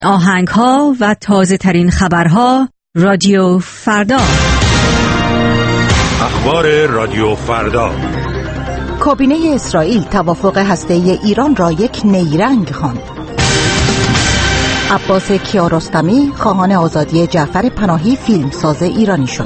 آهنگ‌ها و تازه‌ترین خبرها رادیو فردا. اخبار رادیو فردا. کابینه اسرائیل توافق هسته‌ای ایران را یک نیرنگ خواند. عباس کیارستمی خواهان آزادی جعفر پناهی فیلمساز ایرانی شد.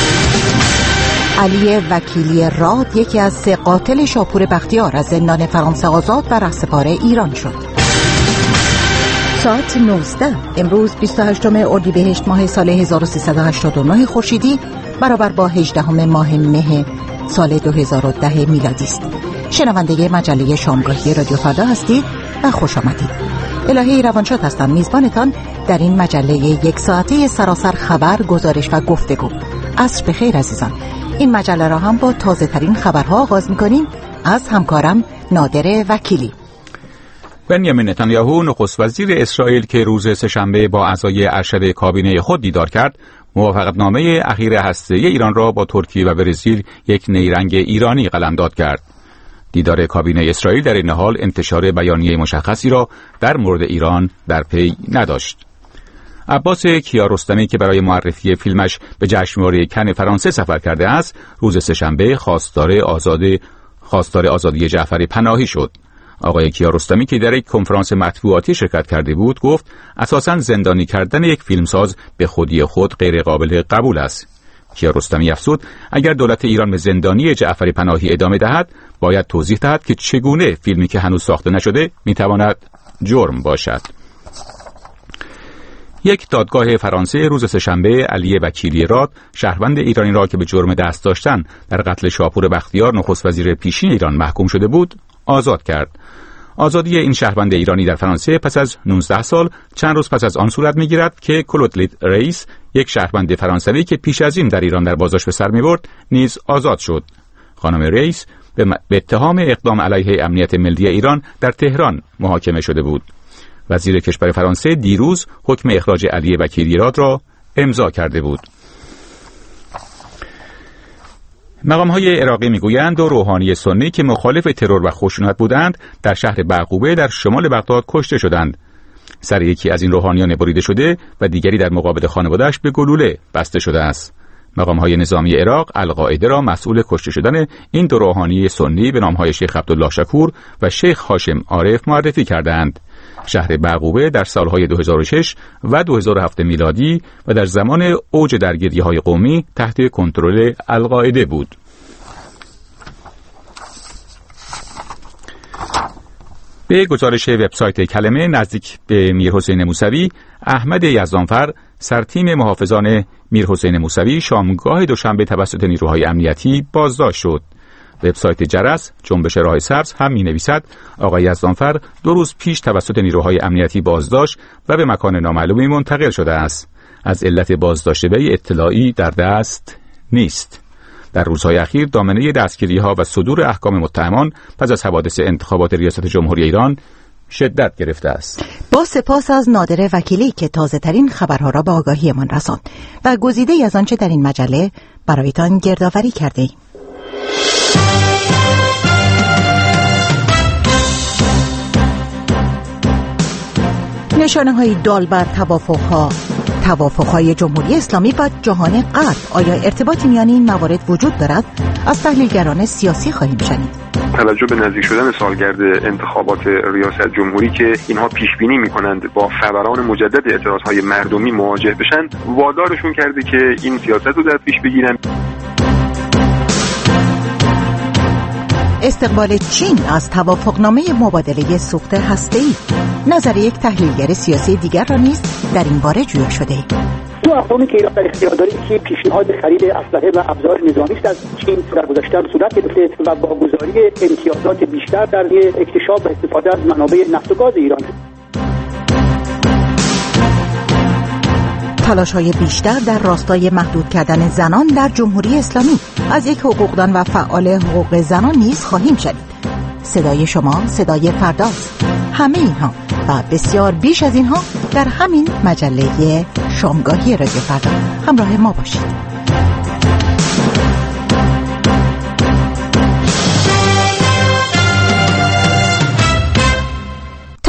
علی وکیلی راد یکی از 3 قاتل شاپور بختیار از زندان فرانسه آزاد و رهسپار ایران شد. ساعت 19 امروز 28 اردیبهشت ماه سال 1389 خورشیدی برابر با 18 ماه مه سال 2010 میلادی است. شنونده مجله شامگاهی رادیو فردا هستید و خوش آمدید. الهی روانشاد هستم، میزبانتان در این مجله 1 ساعته سراسر خبر، گزارش و گفتگو. عصر بخیر عزیزان. این مجله را هم با تازه ترین خبرها آغاز می‌کنیم از همکارم نادر وکیلی. بنیامین نتانیاهو نخست وزیر اسرائیل که روز سه‌شنبه با اعضای ارشد کابینه خود دیدار کرد، موافقتنامه اخیر هسته‌ای ایران را با ترکیه و برزیل یک نیرنگ ایرانی قلمداد کرد. دیدار کابینه اسرائیل در این حال انتشار بیانیه مشخصی را در مورد ایران در پی نداشت. عباس کیارستمی که برای معرفی فیلمش به جشنواره کن فرانسه سفر کرده است، روز سه‌شنبه خواستار آزادی جعفر پناهی شد. آقای کیارستمی که در یک کنفرانس مطبوعاتی شرکت کرده بود، گفت اساساً زندانی کردن یک فیلمساز به خودی خود غیر قابل قبول است. کیارستمی افزود اگر دولت ایران به زندانی جعفر پناهی ادامه دهد، باید توضیح دهد که چگونه فیلمی که هنوز ساخته نشده میتواند جرم باشد. یک دادگاه فرانسه روز سه‌شنبه علی وکیلی راد، شهروند ایرانی را که به جرم دست داشتن در قتل شاپور بختیار نخست وزیر پیشین ایران محکوم شده بود، آزاد کرد. آزادی این شهروند ایرانی در فرانسه پس از 19 سال چند روز پس از آن صورت می‌گیرد که کلود رئیس، یک شهروند فرانسوی که پیش از این در ایران در بازداشت به سر می‌برد، نیز آزاد شد. خانم رئیس به اتهام اقدام علیه امنیت ملی ایران در تهران محاکمه شده بود. وزیر کشور فرانسه دیروز حکم اخراج علی وکیلی راد را امضا کرده بود. مقام‌های عراقی می‌گویند 2 روحانی سنی که مخالف ترور و خشونت بودند در شهر بعقوبه در شمال بغداد کشته شدند. سر یکی از این روحانیان بریده شده و دیگری در مقابل خانواده‌اش به گلوله بسته شده است. مقام‌های نظامی عراق القاعده را مسئول کشته شدن این 2 روحانی سنی به نام‌های شیخ عبدالله شکور و شیخ هاشم عارف معرفی کردند. شهر بعقوبه در سالهای 2006 و 2007 میلادی و در زمان اوج درگیری‌های قومی تحت کنترل القاعده بود. به گزارش وبسایت کلمه، نزدیک به میرحسین موسوی، احمد یزدانفر، سرتیم محافظان میرحسین موسوی، شامگاه دوشنبه توسط نیروهای امنیتی بازداشت شد. وبسایت جرس، جنبش راه سبز، هم می‌نویسد آقای یزدانفر 2 روز پیش توسط نیروهای امنیتی بازداشت و به مکان نامعلومی منتقل شده است. از علت بازداشت وی اطلاعی در دست نیست. در روزهای اخیر دامنه دستگیری‌ها و صدور احکام متهمان پس از حوادث انتخابات ریاست جمهوری ایران شدت گرفته است. با سپاس از نادر وکیلی که تازه‌ترین خبرها را به آگاهیمان رساند و گزیده‌ای از آنچه در این مجله برایتان گردآوری کرده‌ایم. نشانه‌های دال بر توافق‌های جمهوری اسلامی و جهان غرب. آیا ارتباطی میان این موارد وجود دارد؟ از تحلیلگران سیاسی خواهیم شنید. توجه به نزدیک شدن سالگرد انتخابات ریاست جمهوری که اینها پیش بینی می‌کنند با فوران مجدد اعتراض‌های مردمی مواجه بشن، وادارشون کرده که این سیاست رو در پیش بگیرن. استقبال چین از توافقنامه مبادله سوخت هسته‌ای. نظر یک تحلیلگر سیاسی دیگر را نیز در این باره جویا شده. دو اقوامی که ایران در اختیار داره که پیشنهاد خرید اسلحه و ابزار نظامی است از چین در گذشته صورت گرفته و با گزاری امتیازات بیشتر در اکتشاف و استفاده از منابع نفت و گاز ایران. تلاش‌های بیشتر در راستای محدود کردن زنان در جمهوری اسلامی. از یک حقوقدان و فعال حقوق زنان نیز خواهیم شنید. صدای شما صدای فرداست. همه اینها و بسیار بیش از اینها در همین مجله شامگاهی رادیو فردا. همراه ما باشید.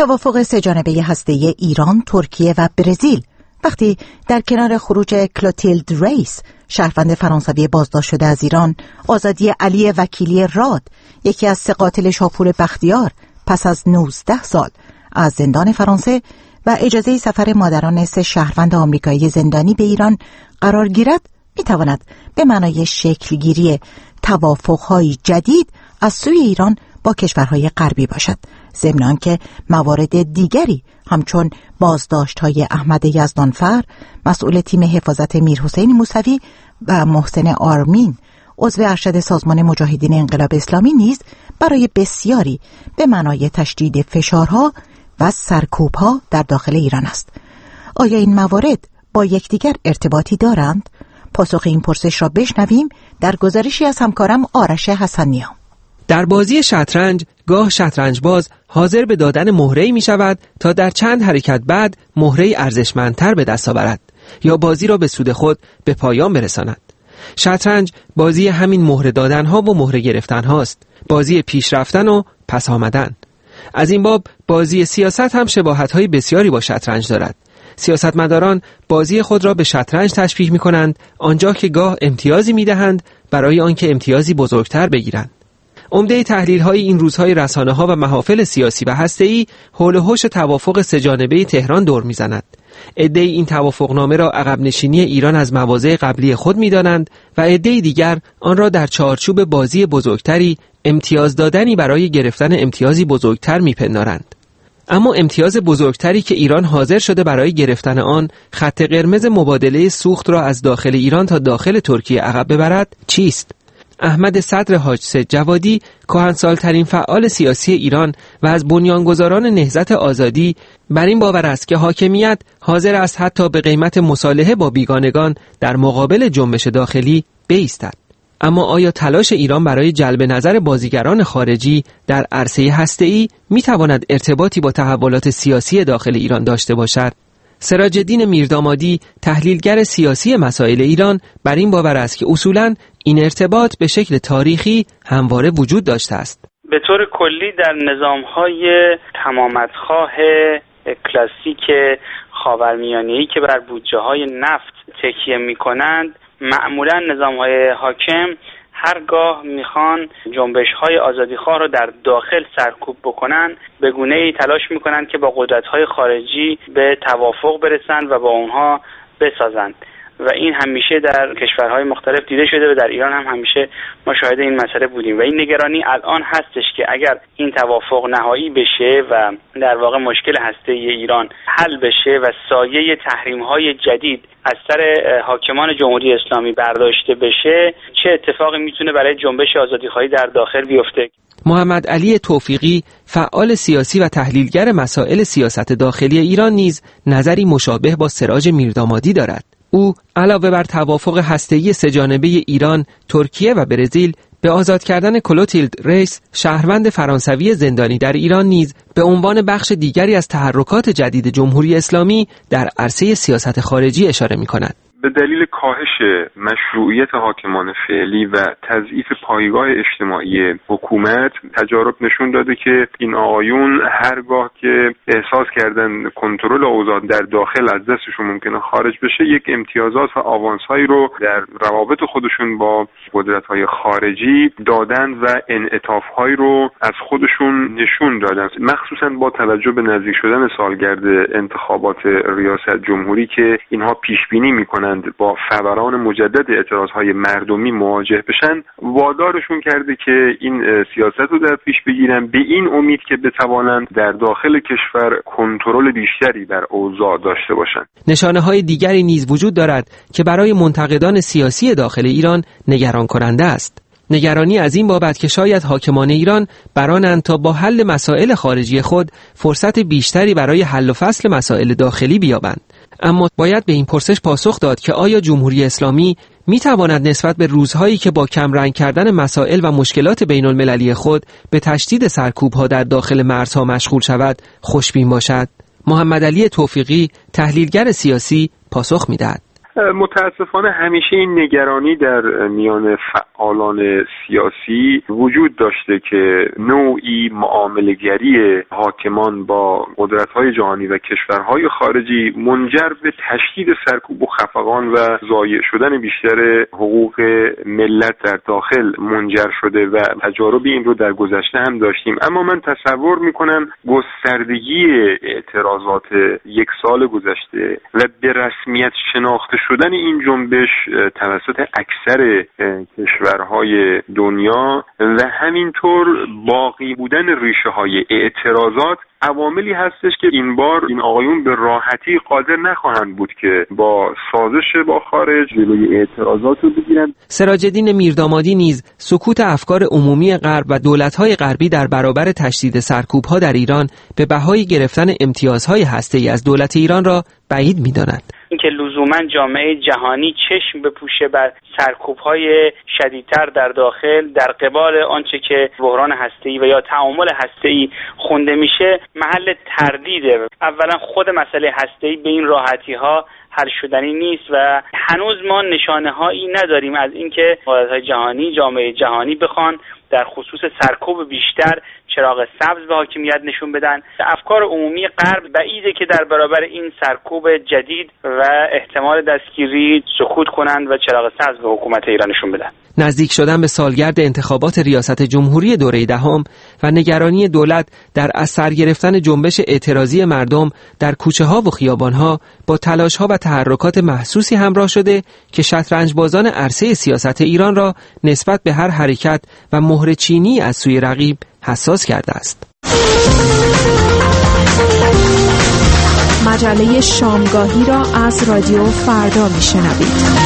توافق سه‌جانبه هسته‌ای ایران، ترکیه و برزیل وقتی در کنار خروج کلوتیلد ریس، شهروند فرانسوی بازداشت شده از ایران، آزادی علی وکیلی راد، یکی از 3 قاتل شاپور بختیار پس از 19 سال از زندان فرانسه و اجازه سفر مادران 3 شهروند آمریکایی زندانی به ایران قرار گیرد، میتواند به معنای شکلگیری توافق‌های جدید از سوی ایران با کشورهای غربی باشد، ضمن آنکه موارد دیگری همچون بازداشت‌های احمد یزدانفر، مسئول تیم حفاظت میرحسین موسوی و محسن آرمین، عضو ارشد سازمان مجاهدین انقلاب اسلامی نیز برای بسیاری به معنای تشدید فشارها و سرکوب‌ها در داخل ایران است. آیا این موارد با یکدیگر ارتباطی دارند؟ پاسخ این پرسش را بشنویم در گزارشی از همکارم آرش حسنی‌ها. در بازی شطرنج گاه شطرنج باز حاضر به دادن مهره‌ای می شود تا در چند حرکت بعد مهره‌ای ارزشمندتر به دست آورد یا بازی را به سود خود به پایان برساند. شطرنج بازی همین مهره دادن‌ها و مهره گرفتن‌هاست، بازی پیش رفتن و پس آمدن. از این باب بازی سیاست هم شباهت‌های بسیاری با شطرنج دارد. سیاستمداران بازی خود را به شطرنج تشبیه می‌کنند، آنجا که گاه امتیازی می‌دهند برای آنکه امتیازی بزرگتر بگیرند. عمده تحلیل‌های این روزهای رسانه‌ها و محافل سیاسی و هسته‌ای حول و حوش توافق سه‌جانبه تهران دور می‌زند. عده‌ای این توافقنامه را عقب نشینی ایران از مواضع قبلی خود می‌دانند و عده‌ای دیگر آن را در چارچوب بازی بزرگتری، امتیاز دادنی برای گرفتن امتیازی بزرگتر می‌پندارند. اما امتیاز بزرگتری که ایران حاضر شده برای گرفتن آن خط قرمز مبادله سوخت را از داخل ایران تا داخل ترکیه عقب ببرد چیست؟ احمد صدر حاج سید جوادی، کهنسال‌ترین فعال سیاسی ایران و از بنیانگذاران نهضت آزادی، بر این باور است که حاکمیت حاضر است حتی به قیمت مصالحه با بیگانگان در مقابل جنبش داخلی بایستد. اما آیا تلاش ایران برای جلب نظر بازیگران خارجی در عرصه هسته‌ای می‌تواند ارتباطی با تحولات سیاسی داخل ایران داشته باشد؟ سراج الدین میردامادی، تحلیلگر سیاسی مسائل ایران، بر این باور است که اصولاً این ارتباط به شکل تاریخی همواره وجود داشته است. به طور کلی در نظام‌های تمامتخواه کلاسیک خاورمیانه‌ای که بر بودجه‌های نفت تکیه می‌کنند، معمولاً نظام‌های حاکم هرگاه میخوان جنبش‌های آزادیخواه را در داخل سرکوب بکنن، به گونه‌ای تلاش میکنند که با قدرت‌های خارجی به توافق برسند و با اونها بسازند و این همیشه در کشورهای مختلف دیده شده و در ایران هم همیشه ما شاهد این مسئله بودیم و این نگرانی الان هستش که اگر این توافق نهایی بشه و در واقع مشکل هسته‌ای ایران حل بشه و سایه تحریم‌های جدید از سر حاکمان جمهوری اسلامی برداشته بشه، چه اتفاقی میتونه برای جنبش آزادیخواهی در داخل بیفته؟ محمد علی توفیقی، فعال سیاسی و تحلیلگر مسائل سیاست داخلی ایران نیز نظری مشابه با سراج میردامادی دارد. او علاوه بر توافق هسته‌ای سه‌جانبه ایران، ترکیه و برزیل به آزاد کردن کلوتیلد ریس، شهروند فرانسوی زندانی در ایران نیز به عنوان بخش دیگری از تحرکات جدید جمهوری اسلامی در عرصه سیاست خارجی اشاره می‌کند. به دلیل کاهش مشروعیت حاکمان فعلی و تضعیف پایگاه اجتماعی حکومت، تجارب نشون داده که این آقایون هرگاه که احساس کردن کنترل اوضاع در داخل از دستشون ممکنه خارج بشه، یک امتیازات و آوانس‌هایی رو در روابط خودشون با قدرت‌های خارجی دادن و انعطاف‌هایی رو از خودشون نشون دادن، مخصوصاً با توجه به نزدیک شدن سالگرد انتخابات ریاست جمهوری که اینها پیش بینی می‌کنن با فوران مجدد اعتراضهای مردمی مواجه بشن، وادارشون کرده که این سیاست رو در پیش بگیرن به این امید که بتوانند در داخل کشور کنترل بیشتری بر اوضاع داشته باشند. نشانه‌های دیگری نیز وجود دارد که برای منتقدان سیاسی داخل ایران نگران کننده است. نگرانی از این بابت که شاید حاکمان ایران برانند تا با حل مسائل خارجی خود فرصت بیشتری برای حل و فصل مسائل داخلی بیابند. اما باید به این پرسش پاسخ داد که آیا جمهوری اسلامی می تواند نسبت به روزهایی که با کمرنگ کردن مسائل و مشکلات بین المللی خود به تشدید سرکوب‌ها در داخل مرزها مشغول شود خوشبین باشد؟ محمد علی توفیقی، تحلیلگر سیاسی، پاسخ می دهد. متاسفانه همیشه این نگرانی در میان فعالان سیاسی وجود داشته که نوعی معامله‌گری حاکمان با قدرت‌های جهانی و کشورهای خارجی منجر به تشدید سرکوب و خفقان و ضایع شدن بیشتر حقوق ملت در داخل منجر شده و تجارب این رو در گذشته هم داشتیم. اما من تصور می‌کنم گستردگی اعتراضات یک سال گذشته و به رسمیت شناخته شدن این جنبش توسط اکثر کشورهای دنیا و همینطور باقی بودن ریشه‌های اعتراضات عواملی هستش که این بار این آقایون به راحتی قادر نخواهند بود که با سازش با خارج جلوی اعتراضات رو بگیرن. سراج الدین میردامادی نیز سکوت افکار عمومی غرب و دولت‌های غربی در برابر تشدید سرکوب‌ها در ایران به بهای گرفتن امتیازهای هسته‌ای از دولت ایران را بعید می‌دانند. اینکه لزوما جامعه جهانی چشم بپوشه بر سرکوب‌های شدیدتر در داخل در قبال آنچه که بحران هسته‌ای و یا تعامل هسته‌ای خونده میشه محل تردیده. اولا خود مسئله هسته‌ای به این راحتی‌ها حل شدنی نیست و هنوز ما نشانه‌هایی نداریم از اینکه قدرت‌های جهانی، جامعه جهانی بخوان در خصوص سرکوب بیشتر چراغ سبز به حاکمیت نشون بدن. افکار عمومی غرب بعیده که در برابر این سرکوب جدید و احتمال دستگیری سکوت کنند و چراغ سبز به حکومت ایران نشون بدن. نزدیک شدن به سالگرد انتخابات ریاست جمهوری دوره دهم و نگرانی دولت در از سر گرفتن جنبش اعتراضی مردم در کوچه ها و خیابان ها با تلاش ها و تحرکات محسوسی همراه شده که شطرنجبازان عرصه سیاست ایران را نسبت به هر حرکت و مهر چینی از سوی رقیب حساس کرده است. مجله شامگاهی را از رادیو فردا میشنوید.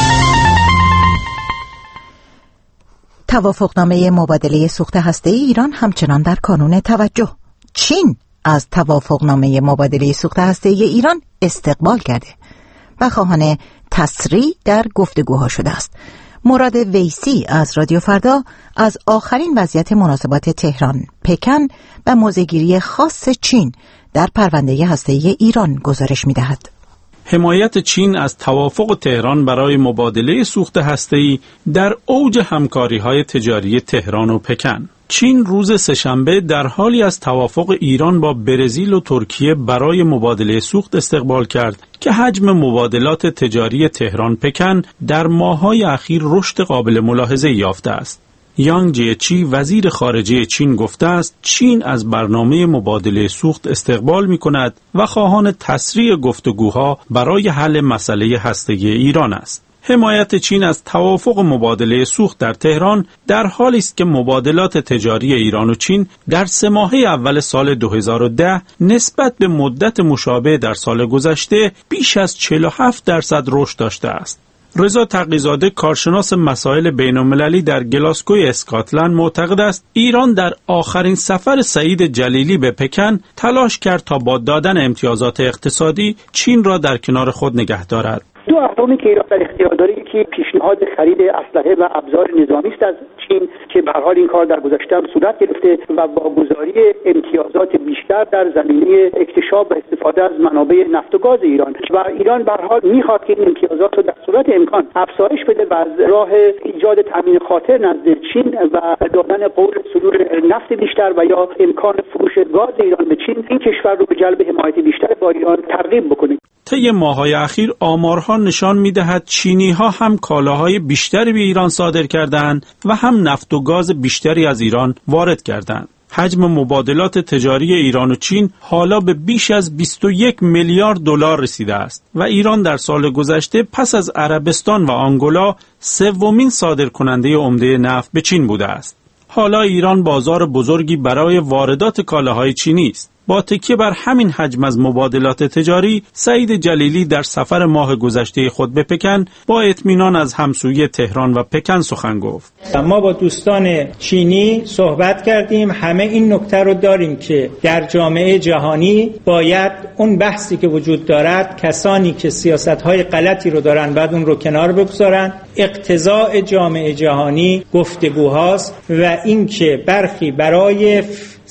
توافقنامه مبادله سوخت هسته‌ای ایران همچنان در کانون توجه. چین از توافقنامه مبادله سوخت هسته‌ای ایران استقبال کرده و خواهان تسریع در گفتگوها شده است. مراد ویسی از رادیو فردا از آخرین وضعیت مناسبات تهران، پکن و موضع‌گیری خاص چین در پرونده هسته‌ای ایران گزارش می‌دهد. حمایت چین از توافق تهران برای مبادله سوخت هسته‌ای در اوج همکاری‌های تجاری تهران و پکن. چین روز سه‌شنبه در حالی از توافق ایران با برزیل و ترکیه برای مبادله سوخت استقبال کرد که حجم مبادلات تجاری تهران پکن در ماه‌های اخیر رشد قابل ملاحظه‌ای یافته است. یانگ جیچی وزیر خارجه چین گفته است چین از برنامه مبادله سوخت استقبال می‌کند و خواهان تسریع گفتگوها برای حل مسئله هسته‌ای ایران است. حمایت چین از توافق مبادله سوخت در تهران در حالی است که مبادلات تجاری ایران و چین در 3 ماهه اول سال 2010 نسبت به مدت مشابه در سال گذشته بیش از 47% رشد داشته است. رضا تقی‌زاده کارشناس مسائل بین‌المللی در گلاسگوی اسکاتلند معتقد است ایران در آخرین سفر سعید جلیلی به پکن تلاش کرد تا با دادن امتیازات اقتصادی چین را در کنار خود نگه دارد. دو اقدامی که ایران در اختیار داره که پیشنهاد خرید اسلحه و ابزار نظامی است از چین که به هر حال این کار در گذشته هم صورت گرفته و با گذاری امتیازات بیشتر در زمینه اکتشاف و استفاده از منابع نفت و گاز ایران و ایران به هر حال میخواد که این امتیازات رو در صورت امکان افزایش بده و از راه ایجاد تامین خاطر نزد چین و دادن قول صدور نفت بیشتر و یا امکان فروش گاز ایران به چین این کشور رو به جلب حمایت بیشتر با ایران ترغیب بکنه. طی ماه‌های اخیر آمارها نشان می‌دهد چینی‌ها هم کالاهای بیشتری به ایران صادر کردند و هم نفت و گاز بیشتری از ایران وارد کردند. حجم مبادلات تجاری ایران و چین حالا به بیش از 21 میلیارد دلار رسیده است و ایران در سال گذشته پس از عربستان و آنگولا سومین صادرکننده عمده نفت به چین بوده است. حالا ایران بازار بزرگی برای واردات کالاهای چینی است. با تکیه بر همین حجم از مبادلات تجاری، سعید جلیلی در سفر ماه گذشته خود به پکن با اطمینان از همسویی تهران و پکن سخن گفت. ما با دوستان چینی صحبت کردیم، همه این نکته رو داریم که در جامعه جهانی باید اون بحثی که وجود دارد، کسانی که سیاست‌های غلطی رو دارن بعد اون رو کنار بگذارن. اقتضاء جامعه جهانی گفتگوهاست و اینکه برخی برای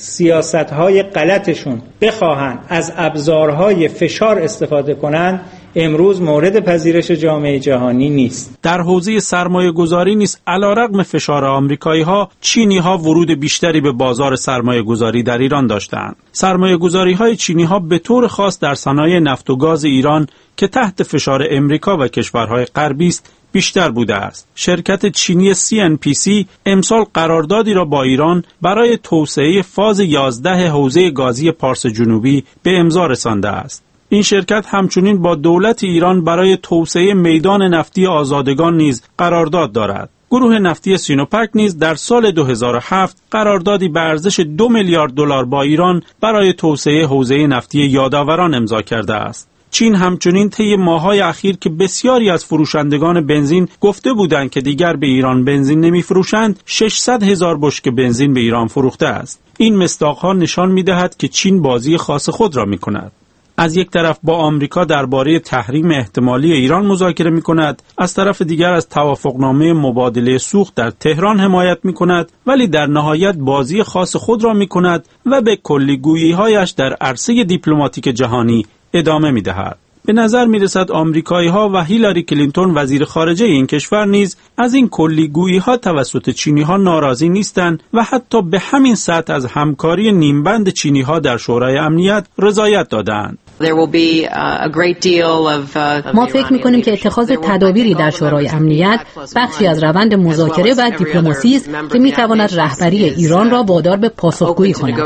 سیاست‌های غلطشون بخواهن از ابزارهای فشار استفاده کنن امروز مورد پذیرش جامعه جهانی نیست. در حوزه سرمایه گذاری نیز علیرغم فشار آمریکایی ها، چینی ها ورود بیشتری به بازار سرمایه گذاری در ایران داشتند. سرمایه گذاری های چینی ها به طور خاص در صنایع نفت و گاز ایران که تحت فشار امریکا و کشورهای غربی است بیشتر بوده است. شرکت چینی CNPC امسال قراردادی را با ایران برای توسعه فاز 11 حوزه گازی پارس جنوبی به امضا رسانده است. این شرکت همچنین با دولت ایران برای توسعه میدان نفتی آزادگان نیز قرارداد دارد. گروه نفتی سینوپک نیز در سال 2007 قراردادی به ارزش 2 میلیارد دلار با ایران برای توسعه حوزه نفتی یادآوران امضا کرده است. چین همچنین طی ماه‌های اخیر که بسیاری از فروشندگان بنزین گفته بودند که دیگر به ایران بنزین نمی‌فروشند، 600,000 بشکه بنزین به ایران فروخته است. این مصداق‌ها نشان می‌دهد که چین بازی خاص خود را می‌کند. از یک طرف با آمریکا درباره تحریم احتمالی ایران مذاکره می‌کند، از طرف دیگر از توافقنامه مبادله سوخت در تهران حمایت می‌کند، ولی در نهایت بازی خاص خود را می‌کند و به کلی‌گویی‌هایش در عرصه دیپلماتیک جهانی ادامه می‌دهد. به نظر می‌رسد آمریکایی‌ها و هیلاری کلینتون وزیر خارجه این کشور نیز از این کلی‌گویی‌ها توسط چینی‌ها ناراضی نیستند و حتی به همین سطح از همکاری نیمبند چینی‌ها در شورای امنیت رضایت دادند. ما فکر می‌کنیم که اتخاذ تدابیری در شورای امنیت بخشی از روند مذاکره و دیپلماسی است که می‌تواند رهبری ایران را وادار به پاسخگویی کند.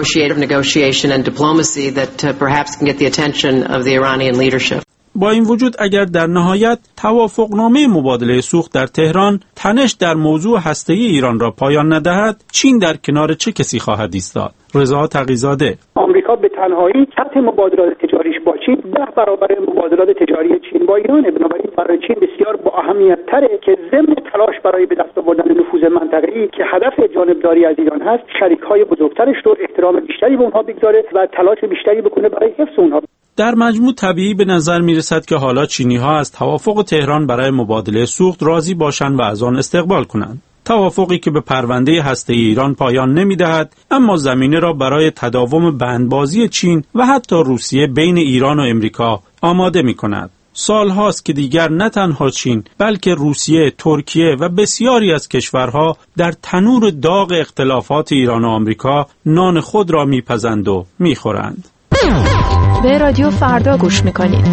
با این وجود اگر در نهایت توافقنامه مبادله سوخت در تهران تنش در موضوع هسته‌ای ایران را پایان ندهد، چین در کنار چه کسی خواهد ایستاد؟ رضا تقی‌زاده: آمریکا به تنهایی سطح مبادلات تجاریش با چین 10 برابر مبادلات تجاری چین با ایرانه. بنابراین برای چین بسیار با اهمیت تره که ضمن تلاش برای به دست آوردن نفوذ منطقه‌ای که هدف جانبداری از ایران هست، شریک‌های بزرگترش رو احترام بیشتری به اونها بگذاره و تلاش بیشتری بکنه برای حفظ اونها. در مجموع طبیعی به نظر می‌رسد که حالا چینی‌ها از توافق تهران برای مبادله سوخت راضی باشند و از آن استقبال کنند. توافقی که به پرونده هسته‌ای ایران پایان نمی‌دهد، اما زمینه را برای تداوم بندبازی چین و حتی روسیه بین ایران و امریکا آماده می‌کند. سال‌هاست که دیگر نه تنها چین، بلکه روسیه، ترکیه و بسیاری از کشورها در تنور داغ اختلافات ایران و آمریکا نان خود را می‌پزند و می‌خورند. به رادیو فردا گوش میکنید.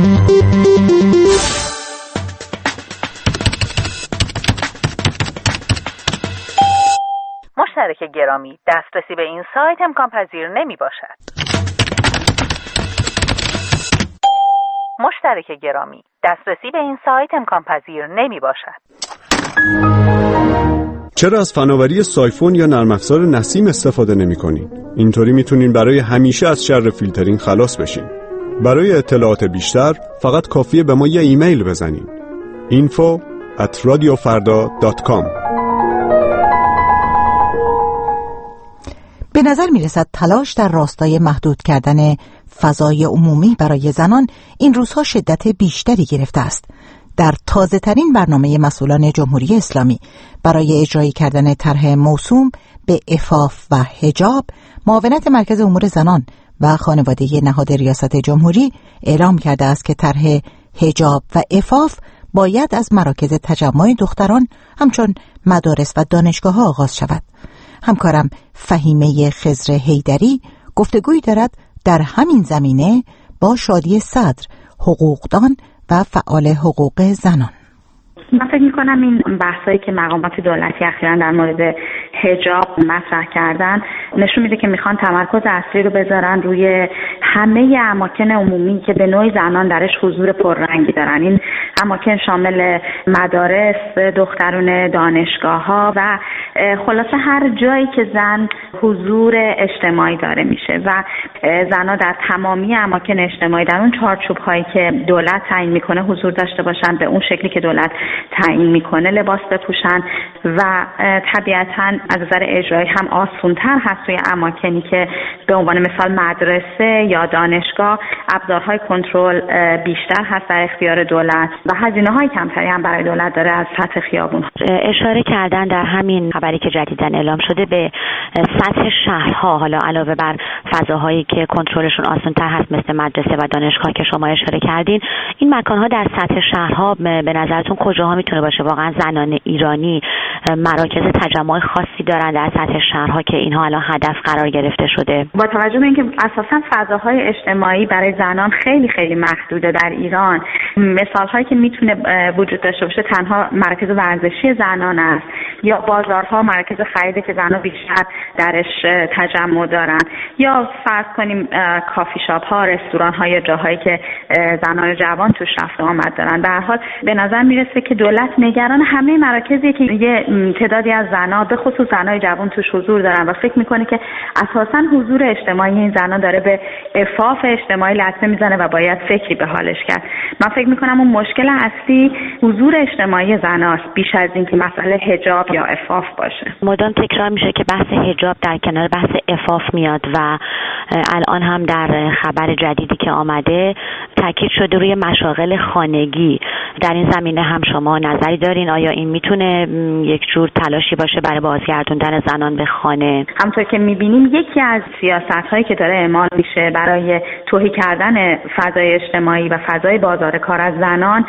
مشترک گرامی، دسترسی به این سایت امکان پذیر نمی باشد. مشترک گرامی، دسترسی به این سایت امکان پذیر نمی باشد. چرا از فناوری سایفون یا نرم افزار نسیم استفاده نمی‌کنین؟ اینطوری میتونین برای همیشه از شر فیلترینگ خلاص بشین. برای اطلاعات بیشتر فقط کافیه به ما یه ایمیل بزنین. info@radiofarda.com. به نظر میرسد تلاش در راستای محدود کردن فضای عمومی برای زنان این روزها شدت بیشتری گرفته است. در تازه ترین برنامه مسئولان جمهوری اسلامی برای اجرایی کردن طرح موسوم به عفاف و حجاب، معاونت مرکز امور زنان و خانواده نهاد ریاست جمهوری اعلام کرده است که طرح حجاب و عفاف باید از مراکز تجمع دختران همچون مدارس و دانشگاه‌ها آغاز شود. همکارم فهیمه خضر حیدری گفتگویی دارد در همین زمینه با شادی صدر، حقوقدان و فعال حقوق زنان. من فکر می‌کنم این بحثایی که مقامات دولتی اخیراً در مورد حجاب مطرح کردن نشون میده که میخوان تمرکز اصلی رو بذارن روی همه اماکن عمومی که به نوعی زنان درش حضور پررنگی دارن. این اماکن شامل مدارس، دختران دانشگاه‌ها و خلاصه هر جایی که زن حضور اجتماعی داره میشه و زن‌ها در تمامی اماکن اجتماعی در اون چارچوب‌هایی که دولت تعیین میکنه حضور داشته باشن، به اون شکلی که دولت تعیین میکنه لباس بپوشن و طبیعتاً از نظر اجرایی هم آسان‌تر هست توی اماکنی که به عنوان مثال مدرسه یا دانشگاه ابزارهای کنترل بیشتر هست در اختیار دولت و هزینه‌های کمتری هم برای دولت داره از سطح خیابون. اشاره کردن در همین خبری که جدیداً اعلام شده به سطح شهرها، حالا علاوه بر فضاهایی که کنترلشون آسان‌تر هست مثل مدرسه و دانشگاه که شما اشاره کردین، این مکان‌ها در سطح شهرها به نظرتون کجاها میتونه باشه؟ واقعا زنان ایرانی مراکز تجمع خاصی دارن در سطح شهرها که اینها الان هدف قرار گرفته شده؟ با توجه به اینکه اساساً فضاهای اجتماعی برای زنان خیلی خیلی محدوده در ایران، مثال‌هایی که میتونه وجود داشته باشه تنها مراکز ورزشی زنان است یا بازارها، مراکز خرید که زنان بیشتر درش تجمع دارن، یا فرض کنیم کافی شاپ ها، رستوران ها یا جاهایی که زنان جوان توش رفت و آمد دارن. به هر حال به نظر میرسه که دولت نگران همه مراکزی که یه تعدادی از زنان به خصوص زنای جوان توش حضور دارن و فکر میکنه که اساسا حضور اجتماعی این زنان داره به عفاف اجتماعی لطمه میزنه و باید فکری به حالش کرد. من فکر میکنم اون مشکل اصلی حضور اجتماعی زناست بیش از اینکه مسئله حجاب یا عفاف باشه. مدام تکرار میشه که بحث حجاب در کنار بحث عفاف میاد و الان هم در خبر جدیدی که آمده تاکید شده روی مشاغل خانگی. در این زمینه هم شما نظری دارین؟ آیا این میتونه یک جور تلاشی باشه برای بازگردوندن زنان به خانه؟ همونطور که میبینیم یکی از سیاست‌هایی که داره اعمال میشه برای توهی کردن فضای اجتماعی و فضای بازار کار از زنان،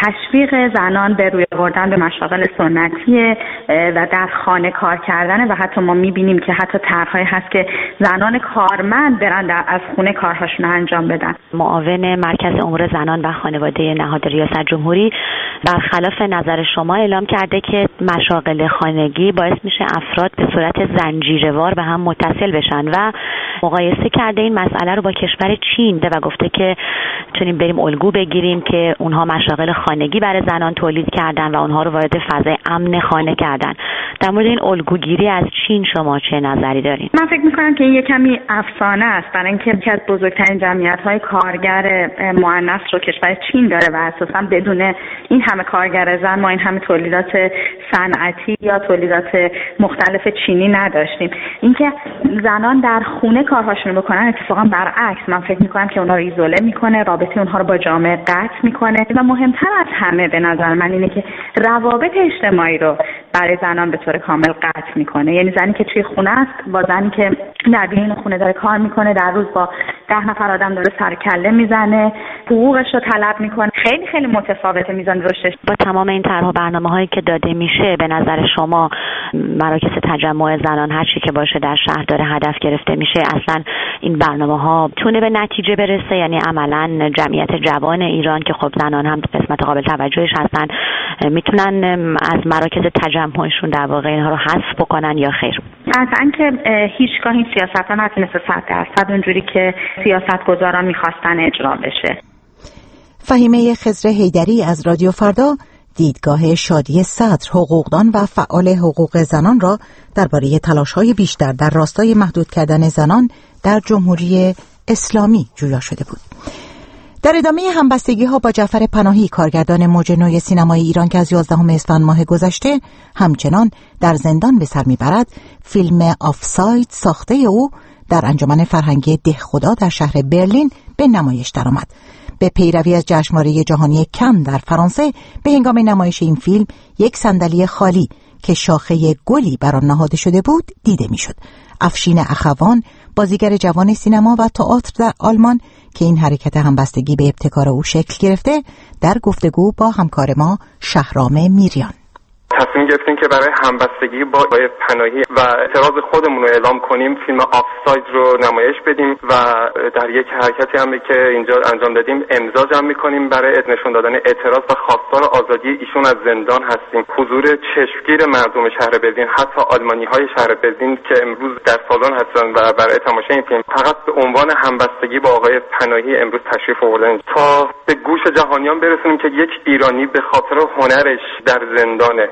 تشویق زنان به روی آوردن به مشاغل سنتی و در خانه کار کردن و حتی ما میبینیم که حتی طرح‌هایی هست که زنان کارمند برن از خونه کارهاشون انجام بدن. معاون مرکز امور زنان و خانواده نهاد ریاست جمهوری برخلاف نظر شما اعلام کرده که مشاغل خانگی باعث میشه افراد به صورت زنجیروار به هم متصل بشن و مقایسه کرده این مسئله رو با کشور چین و گفته که میتونیم بریم الگو بگیریم که اونها مشاغل خانگی برای زنان تولید کردن و اونها رو وارد فضای امن خانه کردن. در مورد این الگوگیری از چین شما چه نظری دارین؟ من فکر می‌کنم که این یک کمی افسانه است، برای اینکه یکی از بزرگترین جمعیت‌های کارگر مؤنث رو کشور چین داره و اساساً بدون این همه کارگر زن ما این همه تولیدات صنعتی یا تولیدات مختلف چینی نداشتیم. اینکه زنان در خونه کارهاشون رو بکنن اتفاقا برعکس، من فکر می‌کنم که اونها رو ایزوله می‌کنه، رابطه اونها رو با جامعه قطع می‌کنه و مهمتر از همه به نظر من اینه که روابط اجتماعی رو برای زنان به طور کامل قطع می‌کنه. یعنی زنی که توی خونه است با زنی که در بیرون خونه داره کار می‌کنه، در روز با 10 نفر آدم داره سر کله میزنه، حقوقش رو طلب می‌کنه، خیلی خیلی متفاوته میزان رشدش. با تمام این طرح و برنامه‌هایی که داده میشه به نظر شما مراکز تجمع زنان هر چی که باشه در شهر داره هدف گرفته میشه، اصلا این برنامه‌ها تونه به نتیجه برسه؟ یعنی عملاً جمعیت جوان ایران که خب زنان هم قسمت قابل توجهش هستن میتونن از مراکز تجمعشون در واقع اینها رو حذف بکنن یا خیر؟ قطعاً که هیچگاه این سیاست‌ها نتونسته 100% اونجوری که سیاستگزاران می‌خواستن اجرا بشه. فهیمه خضر حیدری از رادیو فردا دیدگاه شادی صدر، حقوقدان و فعال حقوق زنان را درباره تلاش‌های بیشتر در راستای محدود کردن زنان در جمهوری اسلامی جویا شده بود. در ادامه همبستگی‌ها با جعفر پناهی، کارگردان موج نو سینمای ایران که از 11 اسفند ماه گذشته همچنان در زندان به سر میبرد، فیلم آفساید ساخته او در انجمن فرهنگی دهخدا در شهر برلین به نمایش درآمد. به پیروی از جشنواره جهانی کن در فرانسه به هنگام نمایش این فیلم یک صندلی خالی که شاخه گلی بر آن نهاده شده بود دیده میشد. افشین اخوان، بازیگر جوان سینما و تئاتر در آلمان که این حرکت همبستگی به ابتکار او شکل گرفته، در گفتگو با همکار ما شهرام میریان تصمیم گرفتیم که برای همبستگی با آقای پناهی و اعتراض خودمون رو اعلام کنیم، فیلم آفساید رو نمایش بدیم و در یک حرکتی هم که اینجا انجام دادیم امضا جمع می‌کنیم برای نشون دادن اعتراض و خواستار آزادی ایشون از زندان هستیم. حضور چشمگیر مردم شهر برلین، حتی آلمانی‌های شهر برلین که امروز در سالن هستن و برای تماشای این فیلم فقط به عنوان همبستگی با آقای پناهی امروز تشریف آوردن تا به گوش جهانیان برسونیم که یک ایرانی به خاطر هنرش در زندانه.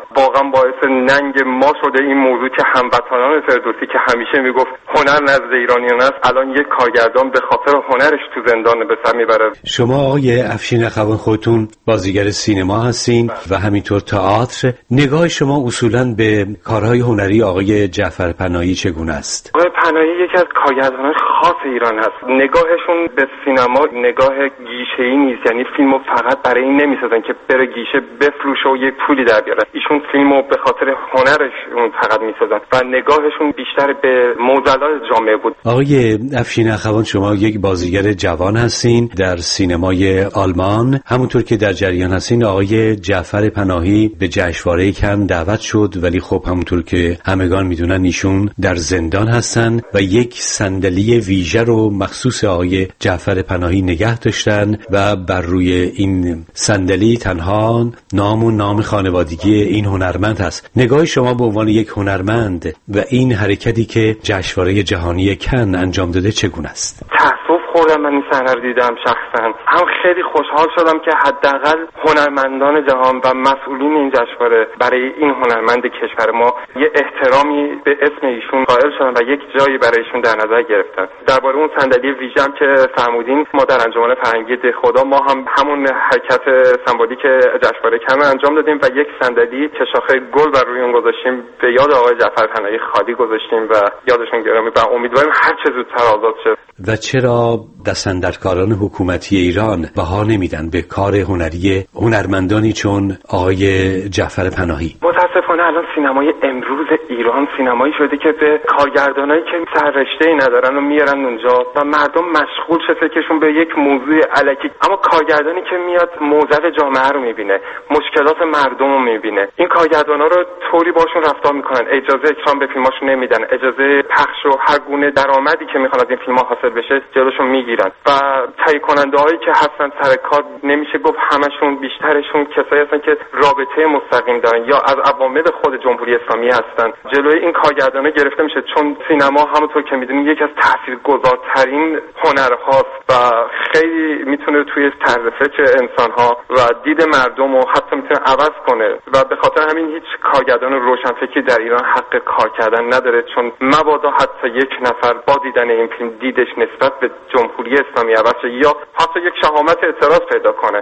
واقعا باعث ننگ ما شده این موضوع که هموطنان فردوسی که همیشه میگفت هنر نزد ایرانیان است، الان یک کارگردان به خاطر هنرش تو زندان به سر میبره. شما آقای افشین اخوان خودتون بازیگر سینما هستین و همینطور تئاتر. نگاه شما اصولاً به کارهای هنری آقای جعفر پناهی چگونه است؟ آقای پناهی یکی از کارگردانان خاص ایران هست. نگاهشون به سینما نگاه گیشه‌ای نیست، یعنی فیلمو فقط برای این نمیسازن که بره گیشه بفروشه و یه پولی در بیاره. ایشون فیلمو به خاطر هنرش اون فقط میسازن و نگاهشون بیشتر به معضلات جامعه بود. آقای افشین اخوان شما یک بازیگر جوان هستین در سینمای آلمان، همونطور که در جریان هستین آقای جعفر پناهی به جشنواره کن دعوت شد، ولی خب همونطور که همگان میدونن ایشون در زندان هستن و یک صندلی ویژه رو مخصوص آقای جعفر پناهی نگه داشتن و بر روی این صندلی تنها نام خانوادگی این هنرمند هست. نگاه شما به عنوان یک هنرمند و این حرکتی که جشنواره جهانی کن انجام داده چگونه است؟ تأسف خوردم من این صحنه رو دیدم شخصا. هم خیلی خوشحال شدم که حداقل هنرمندان جهان و مسئولین این جشنواره برای این هنرمند کشور ما یه احترامی به اسم ایشون قائل شدن و یک جایی برایشون در نظر گرفتن. درباره اون صندلی ویژه‌ام که فرمودین، ما در انجمن فرهنگی دهخدا ما هم همون حرکت سمبولیک جشنواره کن انجام دادیم و یک صندلی که شاخه گل بر روی اون گذاشتیم به یاد آقای جعفر پناهی خالی گذاشتیم و یادشون گرامی و امیدواریم هر چه زودتر آزاد شه. و چرا دستاندرکاران حکومتی ایران بها نمیدن به کار هنری هنرمندانی چون آقای جعفر پناهی؟ متاسفانه الان سینمای امروز ایران سینمایی شده که به کارگردانایی که سررشته‌ای ندارن و میارن اونجا و مردم مشغول شه فکرشون به یک موضوع الکی، اما کارگردانی که میاد موضوع جامعه رو میبینه، مشکلات مردم رو میبینه، این کارگردانا رو طوری باشون رفتار میکنن، اجازه اکرام به فیلماشون نمیدن، اجازه پخش و هر گونه درآمدی که میخوان از این فیلم‌ها حاصل بشه جلوشون میگیرن و تهیه کننده‌هایی که هستن سر کار نمیشه گفت همشون، بیشترشون کسایی هستن که رابطه مستقیم دارن یا از عوامل خود جمهوری اسلامی هستن. جلوی این کارگردانه گرفته میشه چون سینما همونطور که میدونید یکی از تاثیرگذارترین هنرهاست و خیلی میتونه توی طرز فکر انسان‌ها و دید مردم رو حتی میتونه عوض کنه و به خاطر همین هیچ کارگردان روشنفکری در ایران حق کار کردن نداره، چون مبادا حتی یک نفر با دیدن این فیلم دیدش نسبت به جمهوری اسلامی عوض شه یا حتی یک شهامت اعتراض پیدا کنه.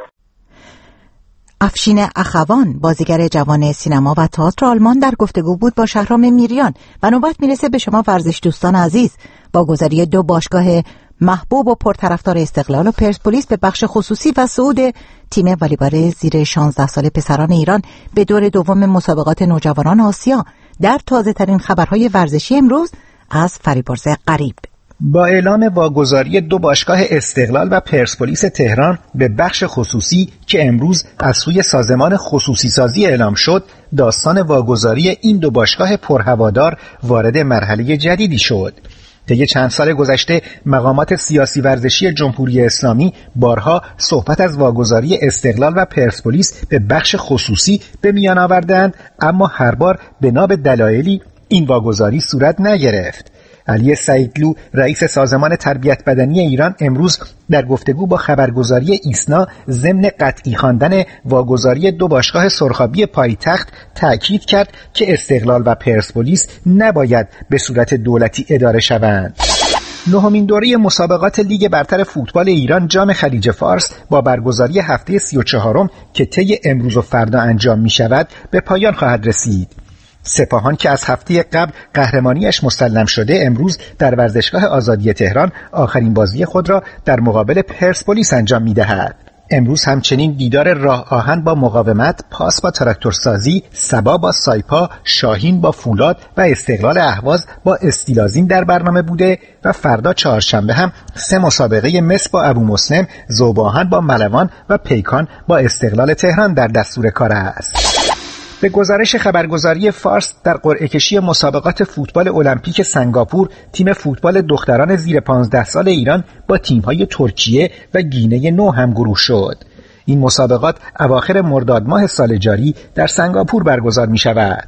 افشین اخوان، بازیگر جوان سینما و تئاتر آلمان، در گفتگو بود با شهرام میریان. و نوبت میرسه به شما ورزش دوستان عزیز. با گذاری 2 باشگاه محبوب و پرطرفدار استقلال و پرسپولیس به بخش خصوصی و صعود تیم والیبال زیر 16 سال پسران ایران به دور دوم مسابقات نوجوانان آسیا، در تازه ترین خبرهای ورزشی امروز از فریبرز غریب. با اعلام واگذاری 2 باشگاه استقلال و پرسپولیس تهران به بخش خصوصی که امروز از سوی سازمان خصوصی سازی اعلام شد، داستان واگذاری این 2 باشگاه پرهوادار وارد مرحله جدیدی شد. طی چند سال گذشته مقامات سیاسی ورزشی جمهوری اسلامی بارها صحبت از واگذاری استقلال و پرسپولیس به بخش خصوصی به میان آوردند، اما هر بار بنا به دلایلی این واگذاری صورت نگرفت. علی سعیدلو، رئیس سازمان تربیت بدنی ایران، امروز در گفتگو با خبرگزاری ایسنا ضمن قطعی خواندن واگذاری 2 باشگاه سرخابی پایتخت تأکید کرد که استقلال و پرسپولیس نباید به صورت دولتی اداره شوند. 9مین دوره مسابقات لیگ برتر فوتبال ایران جام خلیج فارس با برگزاری هفته 34م که طی امروز و فردا انجام می شود به پایان خواهد رسید. سپاهان که از هفته قبل قهرمانیش مسلم شده، امروز در ورزشگاه آزادی تهران آخرین بازی خود را در مقابل پرسپولیس انجام می‌دهد. امروز همچنین دیدار راه آهن با مقاومت، پاس با تراکتورسازی، سبا با سایپا، شاهین با فولاد و استقلال اهواز با استیلازین در برنامه بوده و فردا چهارشنبه هم 3 مسابقه مس با ابو مسلم، ذوب‌آهن با ملوان و پیکان با استقلال تهران در دستور کار است. به گزارش خبرگزاری فارس، در قرعه کشی مسابقات فوتبال المپیک سنگاپور، تیم فوتبال دختران زیر 15 سال ایران با تیم‌های ترکیه و گینه نو همگروه شد. این مسابقات اواخر مرداد ماه سال جاری در سنگاپور برگزار می‌شود.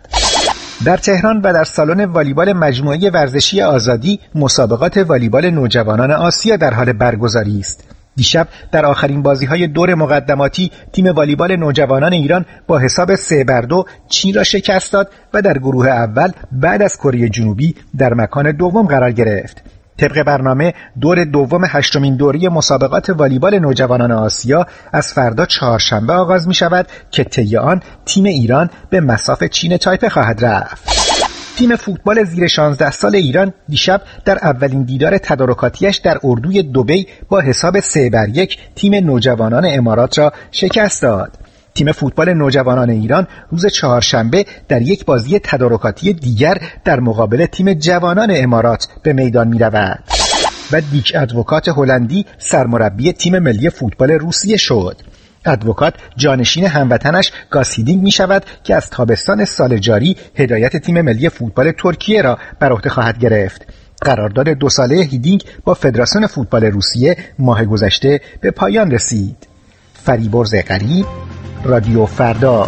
در تهران و در سالن والیبال مجموعه ورزشی آزادی، مسابقات والیبال نوجوانان آسیا در حال برگزاری است. دیشب در آخرین بازی‌های دور مقدماتی تیم والیبال نوجوانان ایران با حساب 3-2 چین را شکست داد و در گروه اول بعد از کره جنوبی در مکان دوم قرار گرفت. طبق برنامه دور دوم 8مین دوره مسابقات والیبال نوجوانان آسیا از فردا چهارشنبه آغاز می شود که طی آن تیم ایران به مصاف چین تایپه خواهد رفت. تیم فوتبال زیر 16 سال ایران دیشب در اولین دیدار تدارکاتیش در اردوی دبی با حساب 3-1 تیم نوجوانان امارات را شکست داد. تیم فوتبال نوجوانان ایران روز چهارشنبه در یک بازی تدارکاتی دیگر در مقابل تیم جوانان امارات به میدان می رود و دیک ادوکات هلندی سرمربی تیم ملی فوتبال روسیه شد. ادوکات جانشین هموطنش گاس هیدینگ می شود که از تابستان سال جاری هدایت تیم ملی فوتبال ترکیه را بر عهده خواهد گرفت. قرارداد 2 ساله هیدینگ با فدراسیون فوتبال روسیه ماه گذشته به پایان رسید. فریبرز غریب، رادیو فردا.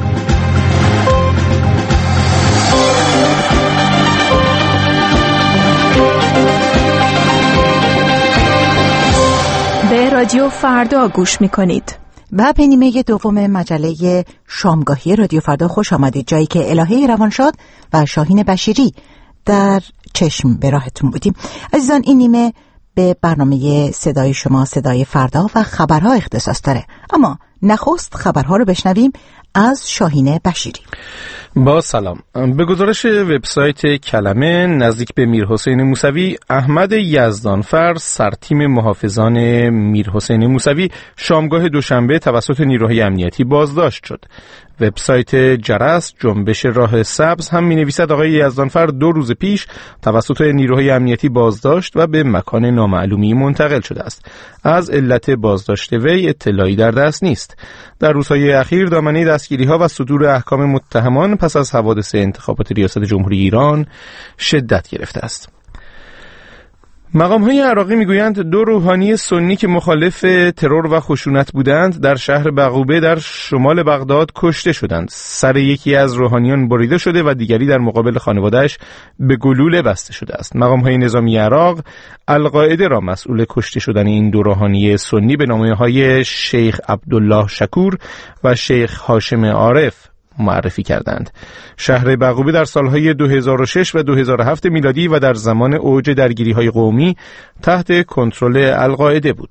به رادیو فردا گوش می‌کنید. و به نیمه دوم مجله شامگاهی رادیو فردا خوش آمدید، جایی که الهه روانشاد و شاهین بشیری در چشم به راهتون بودیم. عزیزان، این نیمه به برنامه صدای شما، صدای فردا و خبرها اختصاص داره، اما نخست خبرها رو بشنویم از شاهین بشیری. با سلام. به گزارش وبسایت کلمه، نزدیک به میرحسین موسوی، احمد یزدانفر سرتیم محافظان میرحسین موسوی شامگاه دوشنبه توسط نیروهای امنیتی بازداشت شد. وبسایت جرس جنبش راه سبز هم می‌نویسد آقای یزدانفر 2 روز پیش توسط نیروهای امنیتی بازداشت و به مکان نامعلومی منتقل شده است. از علت بازداشت وی اطلاعی در دست نیست. در روزهای اخیر دامنه دستگیری‌ها و صدور احکام متهمان پس از حوادث انتخابات ریاست جمهوری ایران شدت گرفته است. مقام‌های عراقی میگویند 2 روحانی سنی که مخالف ترور و خشونت بودند در شهر بقوبه در شمال بغداد کشته شدند. سر یکی از روحانیان بریده شده و دیگری در مقابل خانواده‌اش به گلوله بسته شده است. مقام‌های نظامی عراق القاعده را مسئول کشته شدن این 2 روحانی سنی به نامه‌های شیخ عبدالله شکور و شیخ هاشم عارف معرفی کردند. شهر بقوبه در سالهای 2006 و 2007 میلادی و در زمان اوج درگیری‌های قومی تحت کنترل القاعده بود.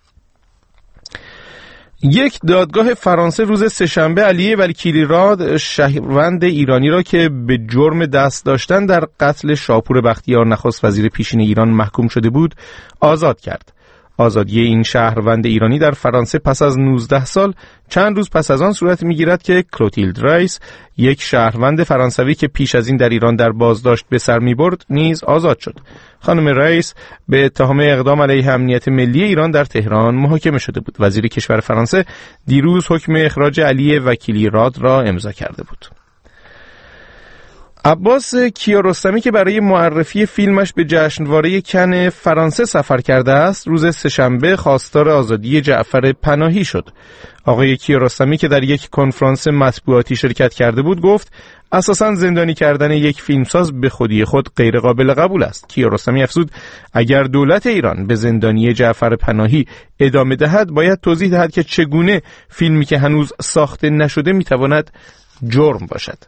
یک دادگاه فرانسه روز سه‌شنبه علی وکیلیراد، شهروند ایرانی را که به جرم دست داشتن در قتل شاپور بختیار نخست وزیر پیشین ایران محکوم شده بود، آزاد کرد. آزادی این شهروند ایرانی در فرانسه پس از 19 سال چند روز پس از آن صورت می‌گیرد که کلوتیلد رایس، یک شهروند فرانسوی که پیش از این در ایران در بازداشت به سر می‌برد، نیز آزاد شد. خانم رایس به اتهام اقدام علیه امنیت ملی ایران در تهران محاکمه شده بود. وزیر کشور فرانسه دیروز حکم اخراج علی وکیلیراد را امضا کرده بود. عباس کیارستمی که برای معرفی فیلمش به جشنواره کن فرانسه سفر کرده است، روز سه‌شنبه خواستار آزادی جعفر پناهی شد. آقای کیارستمی که در یک کنفرانس مطبوعاتی شرکت کرده بود گفت اساساً زندانی کردن یک فیلمساز به خودی خود غیر قابل قبول است. کیارستمی افزود اگر دولت ایران به زندانی جعفر پناهی ادامه دهد باید توضیح دهد که چگونه فیلمی که هنوز ساخته نشده میتواند جرم باشد.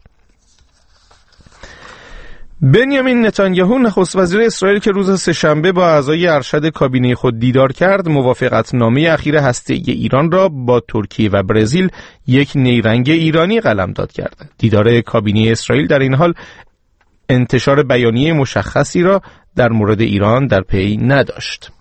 بنیامین نتانیاهو نخست وزیر اسرائیل که روز سه‌شنبه با اعضای ارشد کابینه خود دیدار کرد، موافقتنامه اخیر هسته‌ای ایران را با ترکیه و برزیل، یک نیرنگ ایرانی قلمداد کرد. دیدار کابینه اسرائیل در این حال انتشار بیانیه مشخصی را در مورد ایران در پی نداشت.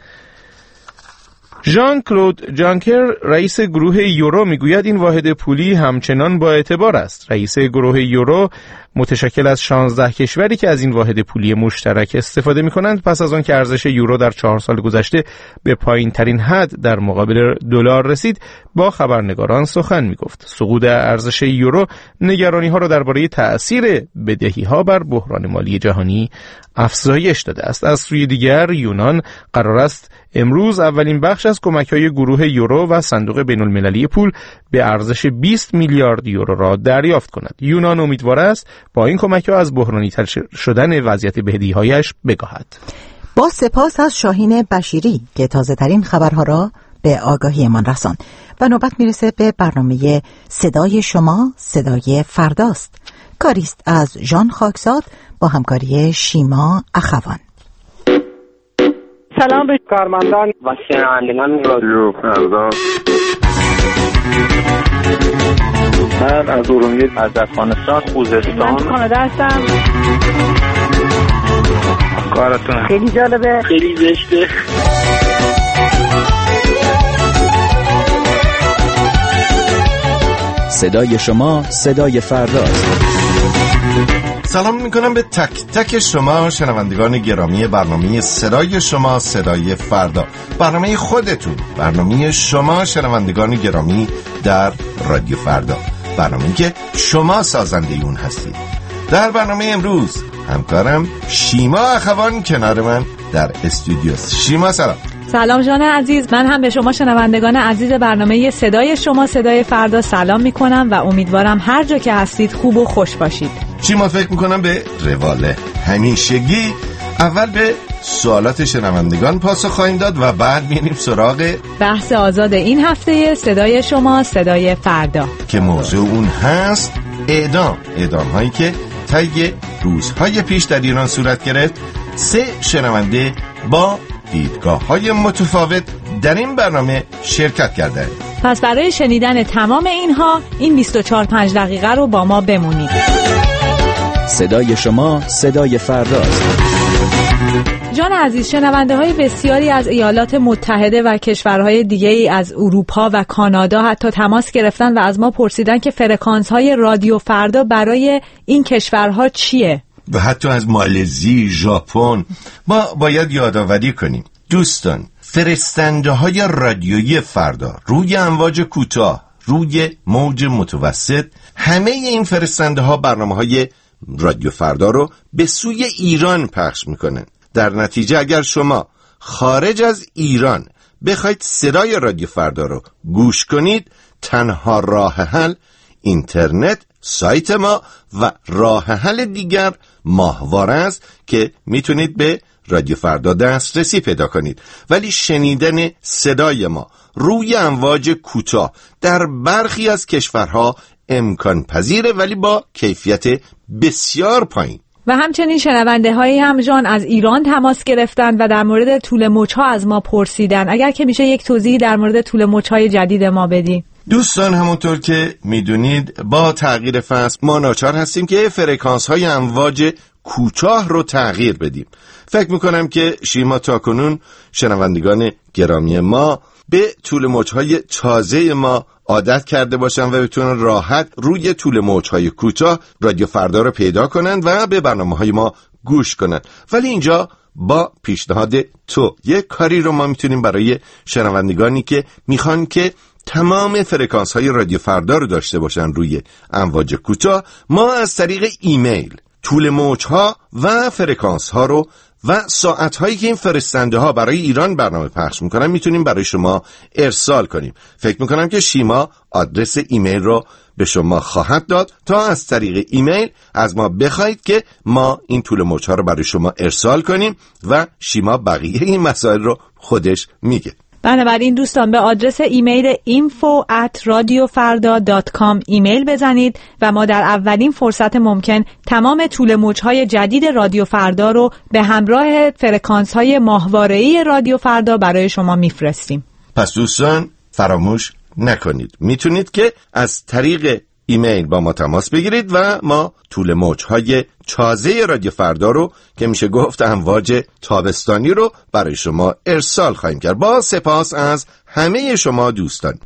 ژان کلود جانکر رئیس گروه یورو میگوید این واحد پولی همچنان با اعتبار است. رئیس گروه یورو متشکل از 16 کشوری که از این واحد پولی مشترک استفاده می‌کنند پس از آن که ارزش یورو در 4 سال گذشته به پایین‌ترین حد در مقابل دلار رسید، با خبرنگاران سخن می‌گفت. سقوط ارزش یورو نگرانی‌ها را درباره تأثیر بدهی‌ها بر بحران مالی جهانی افزایش داده است. از سوی دیگر یونان قرار است امروز اولین بخش از کمک‌های گروه یورو و صندوق بین‌المللی پول به ارزش 20 میلیارد یورو را دریافت کند. یونان امیدوار است با این کمک‌ها از بحرانی تر شدن وضعیت بدهی‌هایش بکاهد. با سپاس از شاهین بشیری که تازه ترین خبرها را به آگاهی من رساند و نوبت میرسه به برنامه صدای شما صدای فرداست. کاریست از ژان خاکزاد با همکاری شیما اخوان. سلام به کارمندان و شنوندگان رادیو فردا. من از ارومیه از افغانستان خوزستان. من کانادا هستم. کارتون خیلی جالبه، خیلی زشته. صدای شما صدای فرداست. سلام میکنم به تک تک شما شنوندگان گرامی برنامه صدای شما صدای فردا، برنامه خودتون، برنامه شما شنوندگان گرامی در رادیو فردا، برنامه‌ای که شما سازنده اون هستید. در برنامه امروز همکارم شیما اخوان کنار من در استودیوست. شیما سلام. سلام جان عزیز، من هم به شما شنوندگان عزیز برنامه صدای شما صدای فردا سلام میکنم و امیدوارم هر جا که هستید خوب و خوش باشید. شیما فکر میکنم به روال همیشگی اول به سوالات شنوندگان پاسخ خواهیم داد و بعد میریم سراغ بحث آزاد این هفته صدای شما صدای فردا که موضوع اون هست اعدام هایی که طی روزهای پیش در ایران صورت گرفت. 3 شنونده با دیدگاه‌های متفاوت در این برنامه شرکت کردند. پس برای شنیدن تمام اینها این 24-5 دقیقه رو با ما بمونید. صدای شما صدای فرداست. جان عزیز، شنونده های بسیاری از ایالات متحده و کشورهای دیگه‌ای از اروپا و کانادا حتی تماس گرفتن و از ما پرسیدن که فرکانس های رادیو فردا برای این کشورها چیه؟ و حتی از مالزی، ژاپن. ما باید یادآوری کنیم دوستان، فرستنده های رادیویی فردا روی امواج کوتاه، روی موج متوسط، همه این فرستنده ها برنامه های رادیو فردا رو به سوی ایران پخش میکنن. در نتیجه اگر شما خارج از ایران بخواید صدای رادیو فردا رو گوش کنید، تنها راه حل اینترنت، سایت ما و راه حل دیگر ماهواره است که میتونید به رادیو فردا دسترسی پیدا کنید. ولی شنیدن صدای ما روی امواج کوتاه در برخی از کشورها امکان پذیره، ولی با کیفیت بسیار پایین. و همچنین شنونده هایی هم جان از ایران تماس گرفتن و در مورد طول موج‌ها از ما پرسیدن. اگر که میشه یک توضیح در مورد طول موج‌های جدید ما بدی. دوستان، همونطور که میدونید با تغییر فصل ما ناچار هستیم که فرکانس های امواج کوتاه رو تغییر بدیم. فکر میکنم که شیما تاکنون شنوندگان گرامی ما به طول موج‌های تازه ما عادت کرده باشن و بتونن راحت روی طول موج‌های کوتاه رادیو فردا رو پیدا کنن و به برنامه‌های ما گوش کنن. ولی اینجا با پیشنهاد تو یک کاری رو ما میتونیم برای شنوندگانی که میخوان که تمام فرکانس های رادیو فردا رو داشته باشن روی امواج کوتاه، ما از طریق ایمیل طول موج‌ها و فرکانس ها رو و ساعت هایی که این فرستنده ها برای ایران برنامه پخش میکنن میتونیم برای شما ارسال کنیم. فکر میکنم که شیما آدرس ایمیل رو به شما خواهد داد تا از طریق ایمیل از ما بخواید که ما این طول موج‌ها رو برای شما ارسال کنیم و شیما بقیه این مسائل رو خودش میگه. بنابراین دوستان به آدرس ایمیل info@radiofarda.com ایمیل بزنید و ما در اولین فرصت ممکن تمام طول موج‌های جدید رادیو فردا رو به همراه فرکانس‌های ماهواره‌ای رادیو فردا برای شما میفرستیم. پس دوستان فراموش نکنید، میتونید که از طریق ایمیل با ما تماس بگیرید و ما طول موج‌های تازه رادیو فردا رو که میشه گفت امواج تابستانی رو برای شما ارسال خواهیم کرد. با سپاس از همه شما دوستان.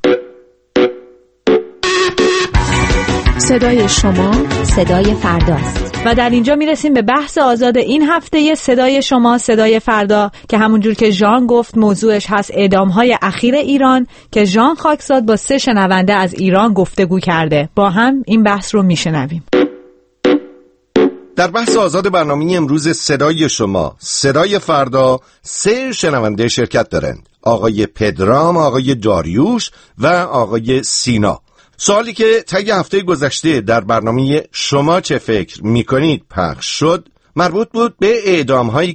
صدای شما صدای فرداست. و در اینجا میرسیم به بحث آزاد این هفته صدای شما صدای فردا که همونجور که ژان گفت موضوعش هست اعدام‌های اخیر ایران که ژان خاکزاد با 3 شنونده از ایران گفتگو کرده. با هم این بحث رو میشنویم. در بحث آزاد برنامه امروز صدای شما صدای فردا 3 شنونده شرکت دارند: آقای پدرام، آقای داریوش و آقای سینا. سوالی که طی هفته گذشته در برنامه شما چه فکر میکنید پخش شد مربوط بود به اعدام هایی که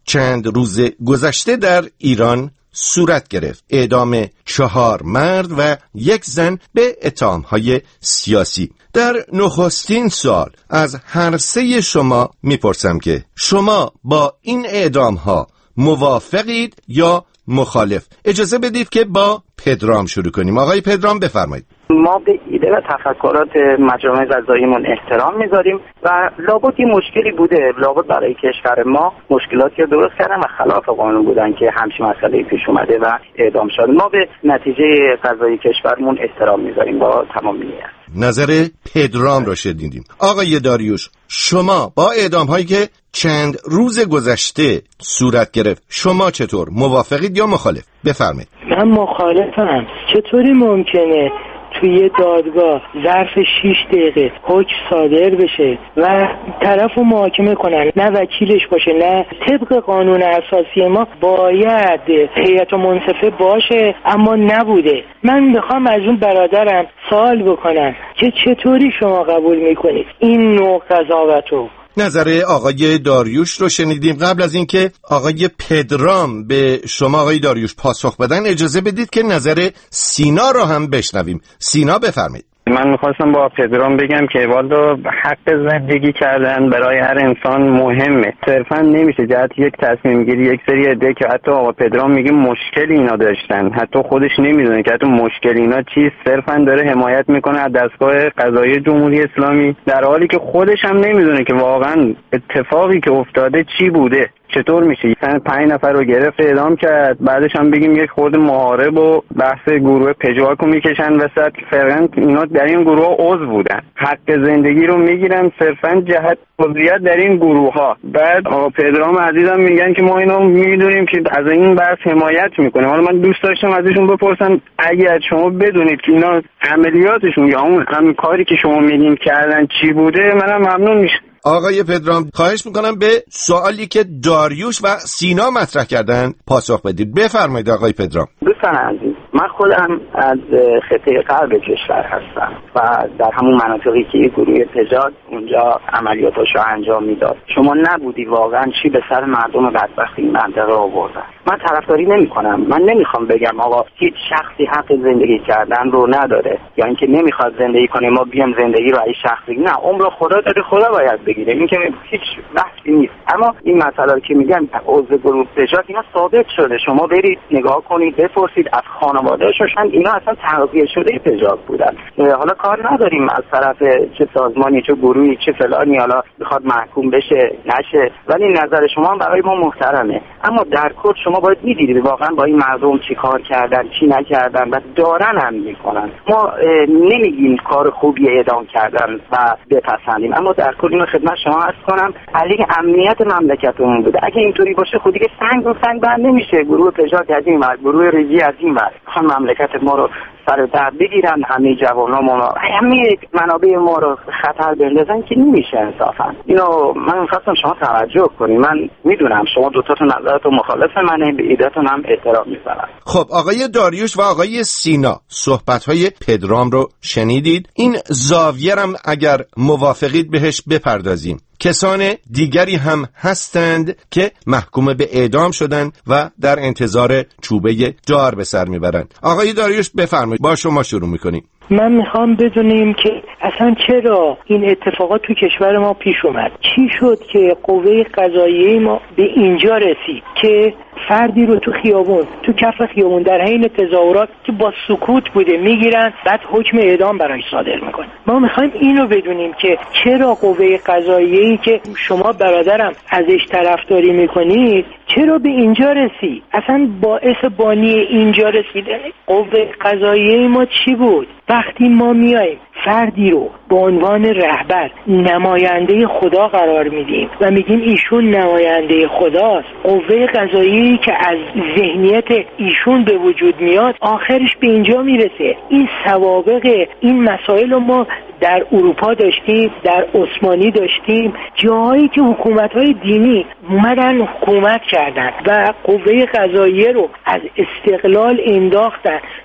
چند روز گذشته در ایران صورت گرفت. اعدام 4 مرد و 1 زن به اتهام‌های سیاسی. در نخستین سوال از هر سه شما میپرسم که شما با این اعدام‌ها موافقید یا مخالف؟ اجازه بدید که با پدرام شروع کنیم. آقای پدرام بفرمایید. ما به ایده و تفکرات مجامع قضاییمون احترام میذاریم و لابد یه مشکلی بوده، لابد برای کشور ما مشکلاتی رو درست کردن و خلاف قانون بودن که همچین مسئله پیش اومده و اعدام شد. ما به نتیجه قضایی کشورمون احترام میذاریم با تمام نیت. نظر پدرام را شنیدیم. آقای داریوش، شما با اعدام هایی که چند روز گذشته صورت گرفت، شما چطور؟ موافقید یا مخالف؟ بفرمایید. من مخالفم. چطوری ممکنه توی دادگاه ظرف 6 دقیقه حکم صادر بشه و طرفو محاکمه کنن، نه وکیلش باشه، نه طبق قانون اساسی ما باید هیئت منصفه باشه، اما نبوده. من میخوام از اون برادرم سوال بکنم که چطوری شما قبول میکنید این نوع قضاوتو؟ نظر آقای داریوش رو شنیدیم. قبل از اینکه آقای پدرام به شما آقای داریوش پاسخ بدن، اجازه بدید که نظر سینا رو هم بشنویم. سینا بفرمایید. من میخواستم با پدرام بگم که والا حق زندگی کردن برای هر انسان مهمه. صرفا نمیشه جهت یک تصمیم گیری یک سری عده که حتی آقا پدرام میگه مشکلی اینا داشتن، حتی خودش نمیدونه که حتی مشکل اینا چیست، صرفا داره حمایت میکنه از دستگاه قضایی جمهوری اسلامی، در حالی که خودش هم نمیدونه که واقعا اتفاقی که افتاده چی بوده. چطور میشه 5 نفر رو گرفت اعدام کرد، بعدش هم بگیم یک خورده محارب و بحث گروه پژواک رو میکشن وسط؟ فرقاً اینا در این گروه عضو بودن، حق زندگی رو میگیرن صرفاً جهت عضویت در این گروه ها. بعد آقا پدرام عزیزم میگن که ما اینو میدونیم که از این بحث حمایت میکنه. حالا من دوست داشتم ازشون بپرسم اگر شما بدونید که اینا عملیاتشون یا اون همین کاری که شما میگین کردن چی بوده، منم ممنون میشم. آقای پدرام، خواهش میکنم به سوالی که داریوش و سینا مطرح کردن پاسخ بدید. بفرمایید آقای پدرام. دوستان عزیز، من خودم از خطه غرب کشور هستم و در همون مناطقی که گروه پژواک اونجا عملیاتاشو انجام میداد. شما نبودی واقعا چی به سر مردم بدبخت این منطقه آوردن. من طرفداری نمیکنم، من نمیخوام بگم آقا هیچ شخصی حق زندگی کردن رو نداره یا اینکه نمیخواد زندگی کنه ما بیام زندگی رو از شخصی، نه، عمر خدا داده، خدا باید بگیره، این که هیچ بحثی نیست. اما این مسئله که میگن عضو گروه پژواک اینا ثابت شده، شما برید نگاه کنید بپرسید از خانواده‌شون، اینا اصلا تغذیه شده پژواک بودن. حالا کار نداریم از طرف چه سازمانی چه گروهی چه فلانی حالا میخواد محکوم بشه نشه، ولی نظر شما برای ما محترمه. اما در کل شما باید میدیدید واقعا با این مردم چی کار کردن چی نکردن و دارن هم میکنن. ما نمیگیم کار خوبی اعدام کردن و بپسندیم، اما در کل اینو خدمت شما عرض کنم علیه امنیت مملکتمون بوده. اگه اینطوری باشه خودی که سنگ رو سنگ بند نمیشه. گروه پژواک از این ور، گروه ریزی از این ور، میخوان مملکت ما رو سر درد بگیرن، همه جوانامون رو، همه منابع ما رو خطر بندازن که نمیشه انصافا. اینو من می‌خواستم شما توجه کنید. من میدونم شما دوتاتون نظرتون مخالف منه، به ایده‌تون هم احترام می‌ذارم. خب آقای داریوش و آقای سینا صحبت‌های پدرام رو شنیدید. این زاویه هم اگر موافقید بهش بپردازیم. کسان دیگری هم هستند که محکوم به اعدام شدند و در انتظار چوبه دار به سر میبرند. آقای داریوش بفرمایید، با شما شروع میکنیم. من میخوام بدونیم که اصلا چرا این اتفاقات تو کشور ما پیش اومد؟ چی شد که قوه قضاییه ما به اینجا رسید که فردی رو تو خیابون، تو کف خیابون در حین تظاهرات که با سکوت بوده میگیرن، بعد حکم اعدام برایش صادر میکنن؟ ما میخوایم اینو بدونیم که چرا قوه قضاییه‌ای که شما برادرم ازش طرفداری میکنید چرا به اینجا رسید؟ اصلا باعث بانی اینجا رسیدن قوه قضاییه ما چی بود؟ وقتی ما میایم فردی رو به عنوان رهبر نماینده خدا قرار میدیم و میگیم ایشون نماینده خداست، قوه قضاییه‌ای که از ذهنیت ایشون به وجود میاد آخرش به اینجا میرسه. این سوابق این مسائل رو ما در اروپا داشتیم، در عثمانی داشتیم، جاهایی که حکومت‌های دینی اومدن حکومت کردن و قوه قضاییه رو از استقلال انداختن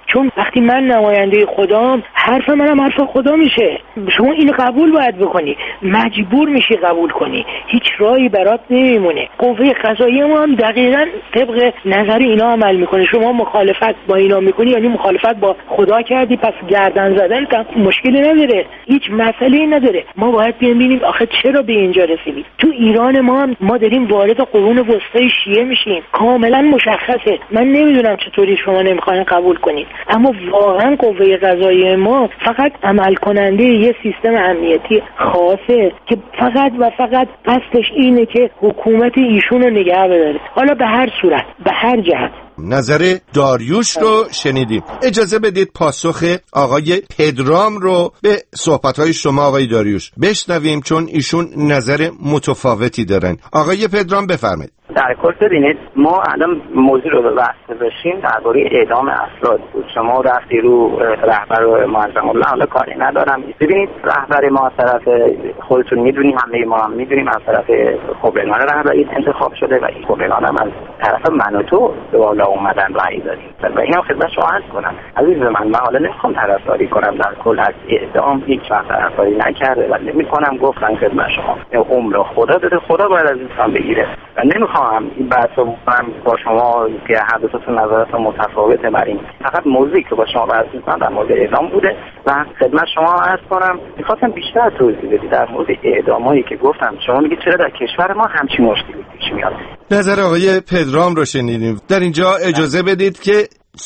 چون وقتی من نماینده خدام، حرف منم حرف خدا میشه. شما اینو قبول باید بکنی، مجبور میشی قبول کنی، هیچ راهی برات نمیمونه. قوه قضاییه ما هم دقیقاً طبق نظر اینا عمل میکنه. شما مخالفت با اینا میکنی یعنی مخالفت با خدا کردی، پس گردن زدن مشکلی نداره، هیچ مسئله‌ای نداره. ما باید ببینیم آخه چرا به اینجا رسیدیم. تو ایران ما داریم وارد قرون وسطای شیعه میشیم، کاملا مشخصه. من نمیدونم چطوری شما نمیخواین قبول کنید، اما واقعا قوه قضاییه ما فقط عمل کننده یه سیستم امنیتی خاصه که فقط و فقط قصدش اینه که حکومت ایشون رو نگه بداره، حالا به هر صورت، به هر جهت. نظر داریوش رو شنیدیم. اجازه بدید پاسخ آقای پدرام رو به صحبت‌های شما آقای داریوش بشنویم، چون ایشون نظر متفاوتی دارن. آقای پدرام بفرمایید. در کل ببینید، ما الان موضوع رو بحث بشیم درباره اعدام افراد بود. شما رفتی رو رهبر معظم الله، حالا کاری ندارم. ببینید رهبر ما از طرف خودتون میدونی، همه ما هم میدونیم، از طرف خبرگان رهبری انتخاب شده و این خبرگان هم از طرف من و تو بالا اومدن رأی دادیم و اینم خدمت شما عرض کنم عزیز من حالا نمیخوام طرفداری کنم در کل از اعدام، هیچ وقت طرفداری نکرده و نمیکنم. گفتم خدمت شما عمر خدا داده، خدا باید از انسان بگیره و نمیخوام این بحثو با شما که هر دوتاتون نظراتون متفاوته بر این. فقط موضوعی که با شما بحث می‌کنم در مورد اعدام بوده و خدمت شما عرض کنم می‌خواستم بیشتر توضیح بدید در مورد اعدامایی که گفتم. شما میگید چرا در کشور ما همچین مشکلی پیش میاد. نظر آقای پدرام رو شنیدیم. در اینجا اجازه بدید که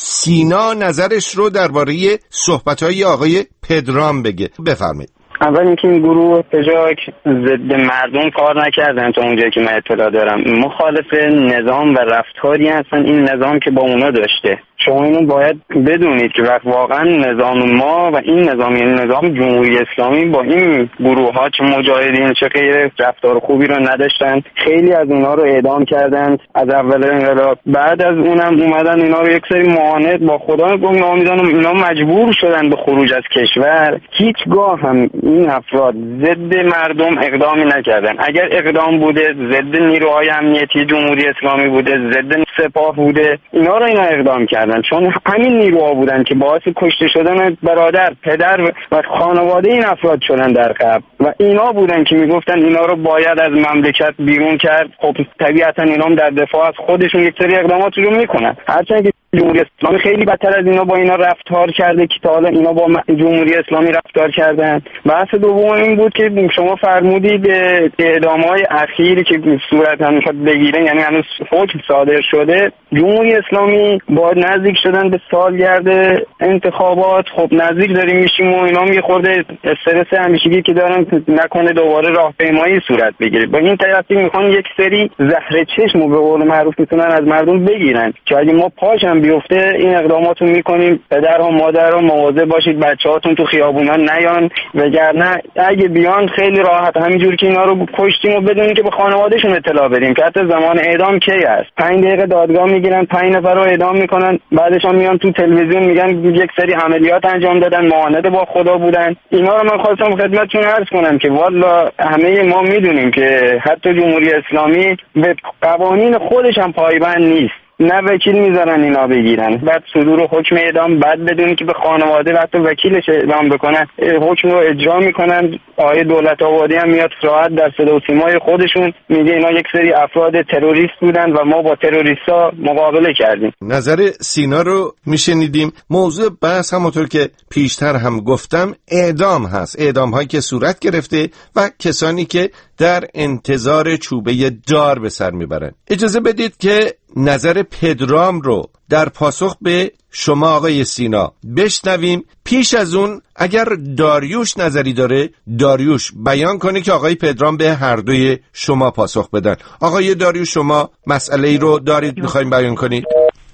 سینا نظرش رو درباره صحبت‌های آقای پدرام بگه. بفرمایید. اول اینکه این گروه پژاک ضد مردم کار نکردن تا اونجایی که من اطلاع دارم، مخالف نظام و رفتاری هستن این نظام که با اونا داشته. شما اینو باید بدونید که وقت واقعا نظام ما و این نظام، یعنی نظام جمهوری اسلامی، با این گروه ها چه مجاهدین چه غیر رفتار خوبی رو نداشتن. خیلی از اونا رو اعدام کردند از اول انقلاب. بعد از اونم اومدن اینا رو یک سری معاند با خدا گناه میدونم، اینا مجبور شدن به خروج از کشور. هیچگاه هم این افراد ضد مردم اقدامی نکردن. اگر اقدام بوده ضد نیروهای امنیتی جمهوری اسلامی بوده، ضد سپاه بوده، اینا اقدام کردن، چون همین نیروها بودن که باعث کشته شدن برادر، پدر و خانواده این افراد شدن در قبل و اینا بودن که میگفتن اینا رو باید از مملکت بیرون کرد. خب طبیعتا اینا هم در دفاع از خودشون یک سری اقدامات رو میکنن، هرچند که جمهوری اسلامی خیلی بدتر از اینا با اینا رفتار کرده که تا حالا اینا با جمهوری اسلامی رفتار کردن. بحث دوم این بود که شما فرمودید اعدام‌های اخیری که صورت می‌خواد بگیره، یعنی هنوز حکم صادر شده، جمهوری اسلامی با نزدیک شدن به سالگرد انتخابات خب نزدیک داریم میشیم و اینا میخورده استرس همیشگی که دارن نکنه دوباره راهپیمایی صورت بگیره. با این ترتیب میخوان یک سری زهر چشم به قول معروف میتونن از مردم بگیرن که اگه ما پاشم بیفته این اقداماتو میکنیم. پدرها مادرها مواظب باشید بچه‌هاتون تو خیابونا نیان، وگرنه اگه بیان خیلی راحت همینجور که اینا رو کشتیم و بدونیم که به خانوادهشون اطلاع بدیم که حتی زمان اعدام کی است. 5 دقیقه دادگاه میگیرن، 5 نفر رو اعدام میکنن، بعدش هم میان تو تلویزیون میگن یک سری عملیات انجام دادن، معاند با خدا بودن. اینا رو من خواستم خدمتتون عرض کنم که والا همه ما میدونیم که حتی جمهوری اسلامی به قوانین خودش هم پایبند نیست. نه وکیل میذارن اینا بگیرن، بعد صدور حکم اعدام، بعد بدونی که به خانواده و حتی وکیلش اعدام بکنن، حکم رو اجرا میکنن. آیه دولت آبادی هم میاد راحت در صدا و سیمای خودشون میگه اینا یک سری افراد تروریست بودن و ما با تروریستا مقابله کردیم. نظر سینا رو میشنیدیم. موضوع بحث همونطور که پیشتر هم گفتم اعدام هست، اعدام هایی که صورت گرفته و کسانی که در انتظار چوبه دار به سر میبرن. اجازه بدید که نظر پدرام رو در پاسخ به شما آقای سینا بشنویم. پیش از اون اگر داریوش نظری داره داریوش بیان کنه که آقای پدرام به هر دوی شما پاسخ بدن. آقای داریوش شما مسئله رو دارید میخوایم بیان کنید؟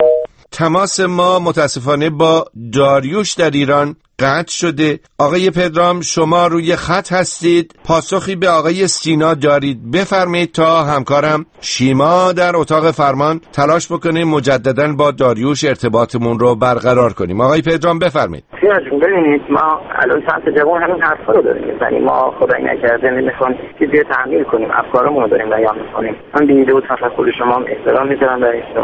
تماس ما متاسفانه با داریوش در ایران قطع شده. آقای پدرام شما روی خط هستید، پاسخی به آقای سینا دارید بفرمایید تا همکارم شیما در اتاق فرمان تلاش بکنه مجددا با داریوش ارتباطمون رو برقرار کنیم. آقای پدرام بفرمایید. ببینید ما الان سمت جوان همین حرفا رو داریم میزنیم. ما خدای نکرده نمیخوام چیزی تعمیل کنیم، افکارمون رو داریم بیان میکنیم. من به ایده و تفکر شما احترام میذارم در این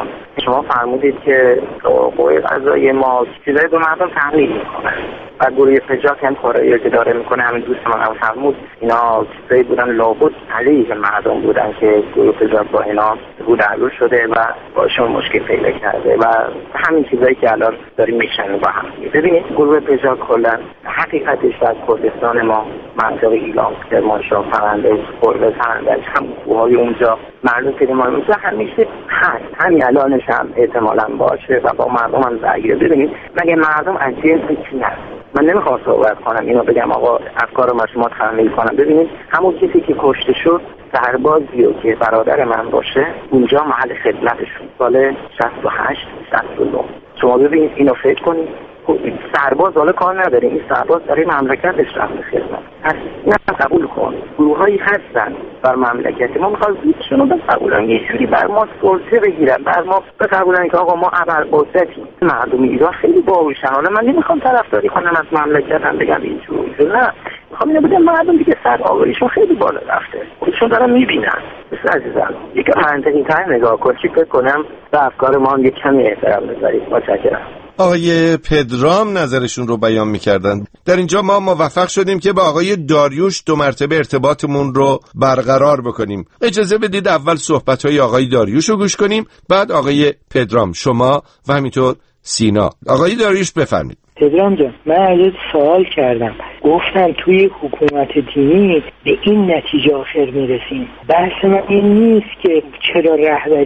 شما فرمودید که قوه قضاییه ما چیزایی به مردم تحمیل میکنه و گروه پژاک هم کارایی که داره میکنه. همین دوست من هم فرمود اینا چیزایی بودن لابد علیه مردم بودن که گروه پژاک با اینا رو در رو شده و باشون مشکل پیدا کرده و همین چیزایی که الان داریم میشنیم با هم. ببینید گروه پژاک کلا حقیقتش در کردستان ما منطقه ایلام، کرمانشاه، فرنده، خرد فرندج هم کوههای اونجا مردم پیدمان اونجا همیشه هست، همین الانش هم احتمالاً باشه و با مردم هم درگیره. ببینید مگه مردم از جنس چی هست؟ من نمیخوام صحبت کنم اینو بگم آقا افکار رو شما تحمیل کنم. ببینید همون کسی که کشته شد سربازیو که برادر من باشه اونجا محل خدمتشون سال 68 69. شما ببینید اینو فکر کنید، سرباز حالا کار نداره، این سرباز برای مملکتش رفته خدمت. پس نه قبول کن. گروهایی هستن بر مملکت ما میخواد زودشون رو بقبولن، یه جوری بر ما سلطه بگیرن، بر ما بقبولن که آقا ما ابرقدرتی. مردم ایران خیلی باهوشن. حالا من نمیخوام طرفداری کنم از مملکتم بگم اینجوری، نه میخوام اینو بگم مردم دیگه سر آوریشون خیلی بالا رفته، خودشون دارن میبینن. مثل عزیزان یک منطقی تر نگاه کن، چی فکر کنم به افکار ما هم یک کمی احترام بذارید. متشکرم. آقای پدرام نظرشون رو بیان می‌کردن. در اینجا ما موفق شدیم که با آقای داریوش 2 مرتبه ارتباطمون رو برقرار بکنیم. اجازه بدید اول صحبت‌های آقای داریوش رو گوش کنیم، بعد آقای پدرام، شما و همینطور سینا. آقای داریوش بفرمایید. پدرام جان، من ازت سوال کردم، گفتم توی حکومت دینی به این نتیجه آخر میرسیم. بحث من این نیست که چرا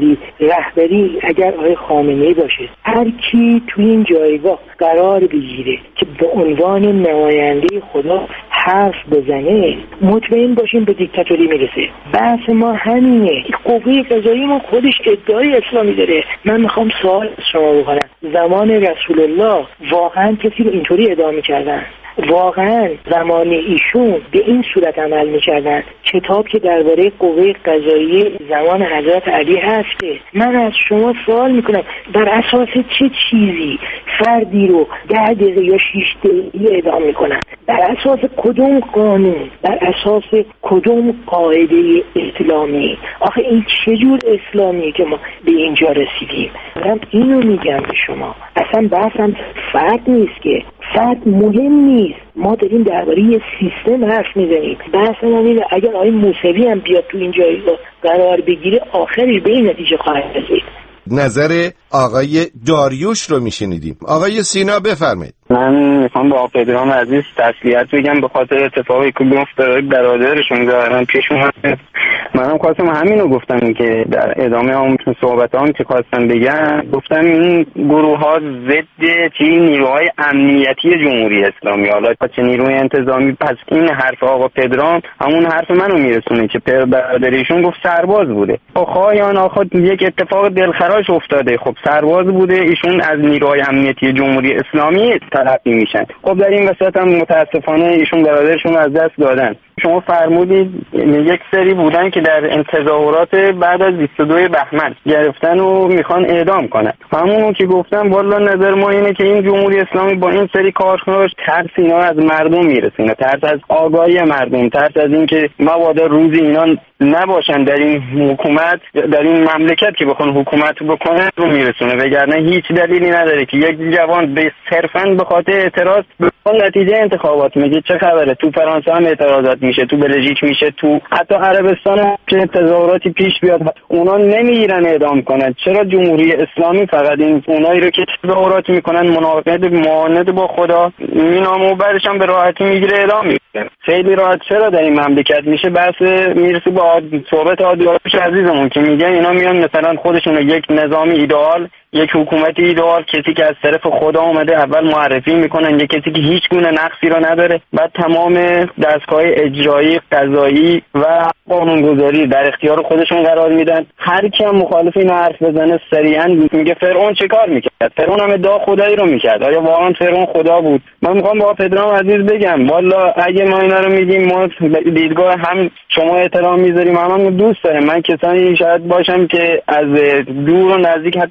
رهبری اگر آقای خامنه‌ای باشه، هر کی توی این جایگاه قرار بگیره که به عنوان نماینده خدا حرف بزنه، مطمئن باشیم به دیکتاتوری میرسه. بحث ما همینه. قوه قضاییه ما خودش ادعای اسلامی داره. من میخوام سوال از شما بکنم، زمان رسول الله واقعا کسی رو اینطوری ادعا میکردن؟ واقعا زمان ایشون به این صورت عمل میکردن؟ کتاب که درباره قوه قضاییه زمان حضرت علی هسته. من از شما سوال میکنم بر اساس چه چیزی فردی رو 10 دقیقه یا 6 دقیقه اعدام میکنن؟ بر اساس کدوم قانون؟ بر اساس کدوم قاعده اسلامی؟ آخه این چجور اسلامیه که ما به اینجا رسیدیم؟ من اینو میگم به شما، اصلا بحثم فرد نیست، که فرد مهم نیست، ما داریم درباره یه سیستم حرف میزنیم. بحث من اینه اگر آقای موسوی هم بیاد تو این جایگاه قرار بگیره، آخرش به این نتیجه خواهد رسید. نظر آقای داریوش رو میشنیدیم. آقای سینا بفرمایید. من میخوام با پدرام عزیز تسلیت بگم به خاطر اتفاقی که بیفته برادرشون دارن پیش اومده. منم خواستم همینو گفتم که در ادامه اون صحبتام که خواستم بگم، گفتم این گروه ها ضد نیروهای امنیتی جمهوری اسلامی، حالا چه نیروی انتظامی. پس این حرف آقا پدرام همون حرف منو میرسونه که برادرشون گفت سرباز بوده. خب یا ناخواد یک اتفاق دلخراش افتاده، خب سرباز بوده، ایشون از نیروهای امنیتی جمهوری اسلامی تلقی میشن. خب در این وسط هم متاسفانه ایشون برادرشون از دست دادن. شما فرمودید یک سری بودن که در تظاهرات بعد از 22 بهمن گرفتن و میخوان اعدام کنن. همونو که گفتم، والا نظر ما اینه که این جمهوری اسلامی با این سری کارهاش ترس اینا از مردم میرسونه، ترس از آگاهی مردم، ترس از این که مبادا روزی اینا نباشن در این حکومت، در این مملکت که بخوان حکومت بکنن رو میرسونه. وگرنه هیچ دلیلی نداره که یک جوان به صرفاً به خاطر اعتراض به نتیجه انتخابات میگه چه خبره. تو فرانسه هم اعتراضات میشه، تو بلژیک میشه، تو حتی عربستان هم که تظاهراتی پیش بیاد اونا نمیگیرن اعدام کنن. چرا جمهوری اسلامی فقط این اونایی رو که تظاهرات میکنن معاند با خدا مینامو بعدش هم به راحتی میگیره اعدام میکنه؟ خیلی راحت. چرا در این مملکت میشه بحث میرسه با صحبت عادی‌آش عزیزمون که میگن اینا میان مثلا خودشون یک نظام ایدئال، یک حکومت ایدئال، کسی که از طرف خدا اومده اول معرفی میکنن، یک کسی که هیچ گونه نقصی رو نداره، بعد تمام دستگاه اجرایی، قضایی و قانونگذاری در اختیار خودشون قرار میدن. هر کی هم مخالف این حرف بزنه سریعا میگه فرعون چه کار میکرد؟ فرعون هم ادعا خدایی رو میکرد. آیا واقعا فرعون خدا بود؟ من میخوام با پدرام عزیز بگم والا اگه ما اینا رو میگیم، ما دیدگاه هم شما احترام میذاریم، هم دوست داریم. من کسانی شاید باشم که از دور و نزدیک حتی با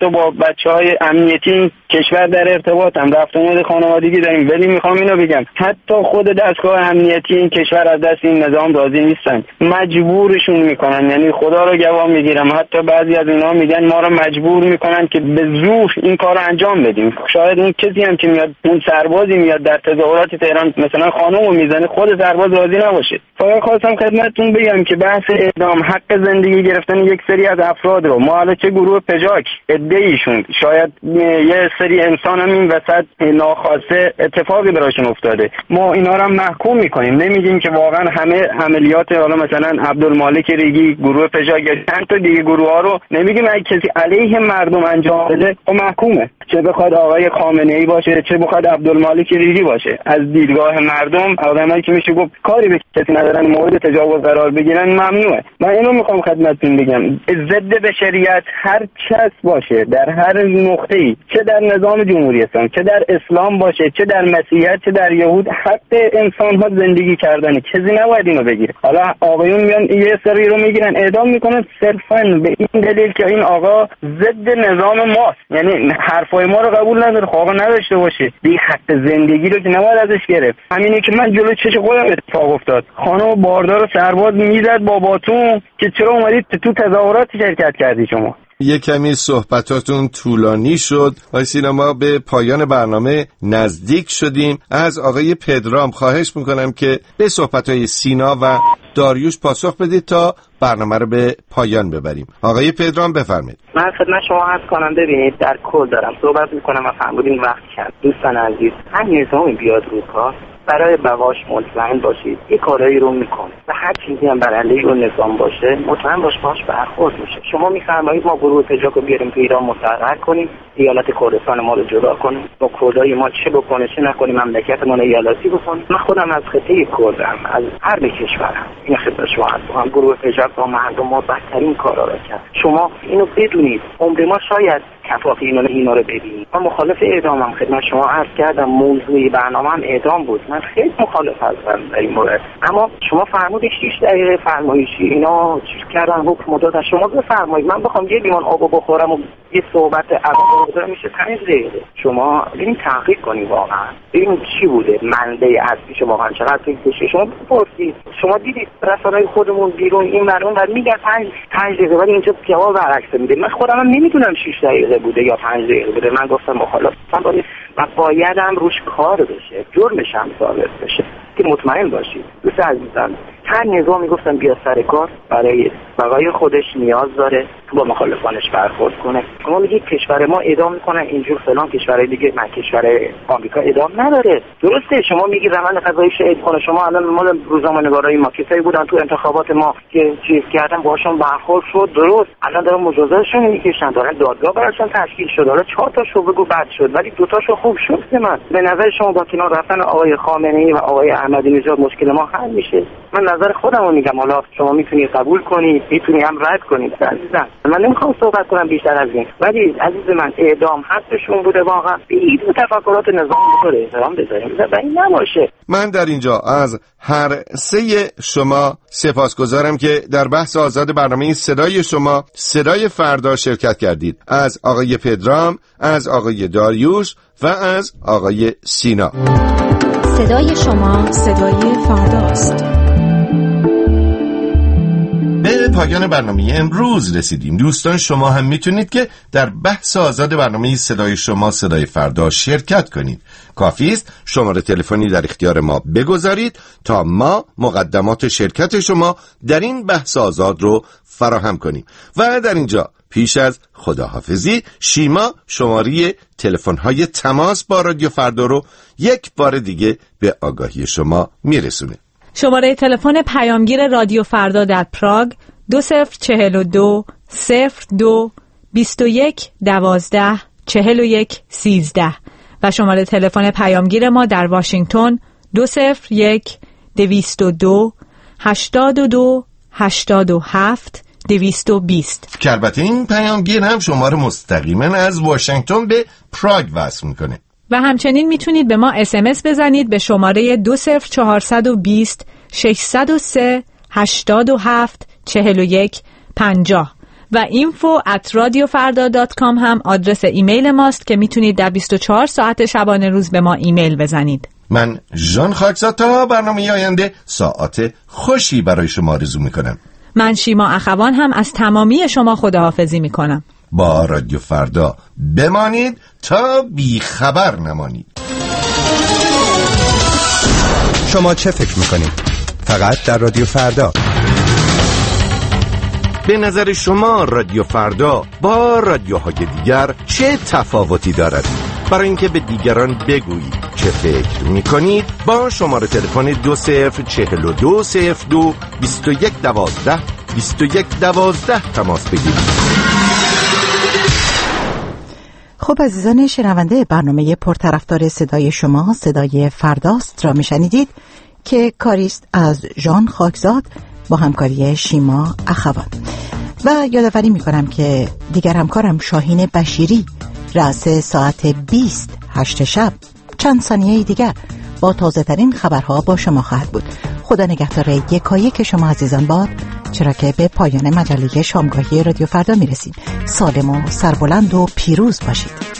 بچهای امنیتی کشور در ارتباطم، رفت آمد خانوادگی داریم، ولی میخوام اینو بگم حتی خود دستگاه امنیتی این کشور از دست این نظام راضی نیستن، مجبورشون میکنن. یعنی خدا رو گواه میگیرم حتی بعضی از اینا میگن ما رو مجبور میکنن که به زور این کارو انجام بدیم. شاید اون کسی هم که میاد، اون سربازی میاد در تظاهرات تهران مثلا خانومو میزنه، خود سرباز راضی نباشه. فقط خواستم خدمتتون بگم که بحث اعدام، حق زندگی گرفتن یک سری از افراد رو ما حالا چه گروه پژاک عده‌ایشون، شاید یه سری انسان هم این وسط ناخواسته اتفاقی براشون افتاده، ما اینا رو هم محکوم میکنیم. نمیگیم که واقعا همه عملیات حالا مثلا عبدالمالک ریگی، گروه پژاک یا چند تا دیگه گروه ها رو نمیگیم اگه کسی علیه مردم انجام بده و محکومه، چه بخواد آقای خامنه‌ای باشه چه بخواد عبدالمالک ریگی باشه. از دیدگاه مردم آدمایی که میشه گفت کاری به کسی ندارن مورد تجاوز قرار بگیرن ممنوعه. من اینو میخوام خدمتتون بگم، ضد بشریت هر کس باشه در هر نقطه‌ای، چه در نظام جمهوری اسلامی، چه در اسلام باشه، چه در مسیحیت، چه در یهود، حق انسان‌ها زندگی کردن، کسی نباید اینو بگیره. حالا آقایون میان یه سری رو میگیرن اعدام میکنن صرفاً به این دلیل که این آقا ضد نظام ماست، یعنی حرفای ما رو قبول نداره، خب نداشته باشه. دی حق زندگی رو که نباید ازش گرفت. همینه که من جلوی چش خودم اتفاق افتاد، خانم باردار سرباز میزد با باتون که چرا اومدید تو تظاهرات شرکت کردی شما. یک کمی صحبتاتون طولانی شد و سینما به پایان برنامه نزدیک شدیم. از آقای پدرام خواهش میکنم که به صحبتهای سینا و داریوش پاسخ بدید تا برنامه رو به پایان ببریم. آقای پدرام بفرمایید. من خدمت شما عرض کنم، ببینید در کل دارم صحبت میکنم و فرمودین وقت کرد. دوستان عزیز، هر نظامی بیاد رو کار برای بقاش مطمئن باشید یه کارایی رو میکنه و هر چیزی هم بر علیه اون نظام باشه مطمئن باش برخورد میشه. شما میفرمایید ما گروه پژاک رو بیاریم تو ایران مستقر کنیم، ایالت کردستان ما رو جدا کنیم، با کردای ما چه بکنه چه نکنیم، مملکتمون ایالتی بکنیم. من خودم از خطه کردم، از هر کشورم، این خدمت شما هستم. گروه پژاک با مردم ما بدترین کارا رو کرد. شما اینو بدونید، عمر ما شاید کفاف اینا رو ببینید. من مخالف اعدامم، خدمت شما عرض کردم موضوعی برنامه‌ام اعدام بود. من خیلی مخالف هستم در این مورد، اما شما فرمودید 6 دقیقه فرمایشی اینا چیز کردن، حکم دادن. شما بفرمایید من بخوام یه لیوان آب بخورم و یه صحبت عرض بذارم میشه 5 دقیقه. شما ببین تحقیق کنید واقعا ببین چی بوده، منبع اصلیش واقعا چقدر بشه. شما بپرسید، شما دیدید رسانه‌های خودمون بیرون این مردم بعد میگن 5 دقیقه، ولی اینجا جواب برعکس میده. من خودم نمیدونم 6 دقیقه بوده یا 5 دقیقه بوده. من گفتم مخالفم و بایدم روش کار بشه، جرمش هم ثابت بشه که مطمئن باشید. دوست عزیزم، هر نظامی گفتم بیا سر کار برای بقای خودش نیاز داره با مخالفانش برخورد کنه. شما میگید کشور ما اعدام میکنن اینجور فلان، کشورهای دیگه من کشور آمریکا اعدام نداره. درسته شما میگید روند قضایی شهید کنه. شما الان مال روزنامه‌نگارای ما کسایی بودن تو انتخابات ما که چیز کردن باهاشون برخورد شد، درست الان دارن مجازاتشون میکشن، دارن دادگاه براشون تشکیل شد. حالا 4 تاشو بگو بد شد ولی 2 تاشو خوب شد. من به نظر شما با کنار رفتن آقای خامنه‌ای و آقای احمدی نژاد مشکل ما حل میشه؟ من نظر خودم رو میگم، حالا شما میتونید قبول کنید میتونید هم رد کنید. عزیزم من نمیخوام صحبت کنم بیشتر از این، ولی عزیز من اعدام حقشون بوده واقعا. این تفکرات نظام رو احترام بذاریم و این نباشه. من در اینجا از هر سه شما سپاسگزارم که در بحث آزاد برنامه صدای شما صدای فردا شرکت کردید. از آقای پدرام، از آقای داریوش و از آقای سینا. صدای شما صدای فرداست. به پایان برنامه امروز رسیدیم. دوستان شما هم میتونید که در بحث آزاد برنامه صدای شما صدای فردا شرکت کنید. کافی است شماره تلفنی در اختیار ما بگذارید تا ما مقدمات شرکت شما در این بحث آزاد رو فراهم کنیم. و در اینجا پیش از خداحافظی شیما شماره تلفن‌های تماس با رادیو فردا رو یک بار دیگه به آگاهی شما میرسونه. شماره تلفن پیامگیر رادیو فردا در پراگ 2042 02 21 12 41 13 و شماره تلفن پیامگیر ما در واشنگتن 201 202 82 87 220. که البته این پیامگیر هم شما رو مستقیما از واشنگتن به پراگ وصل میکنه. و همچنین میتونید به ما SMS بزنید به شماره 20420 603 87 41 50 و info@radiofarda.com هم آدرس ایمیل ماست که میتونید در 24 ساعت شبانه روز به ما ایمیل بزنید. من ژان خاکزاد تا برنامه آینده ساعت خوشی برای شما آرزو میکنم. من شیما اخوان هم از تمامی شما خداحافظی میکنم. با رادیو فردا بمانید تا بی خبر نمانید. شما چه فکر میکنید؟ فقط در رادیو فردا. به نظر شما رادیو فردا با رادیوهای دیگر چه تفاوتی دارد؟ برای اینکه به دیگران بگویید چه فکر میکنید با شماره تلفن 204201122112 تماس بگیرید. خب عزیزان شنونده، برنامه پرطرفدار صدای شما صدای فرداست را میشنیدید که کاریست از ژان خاکزاد با همکاری شیما اخوان. و یادآوری میکنم که دیگر همکارم شاهین بشیری رأس ساعت 20:08 شب چند ثانیه دیگر با تازه ترین خبرها با شما خواهد بود. خدا نگهدار یکایک شما عزیزان باد، چرا که به پایان مجله شامگاهی رادیو فردا میرسیم. سالم و سربلند و پیروز باشید.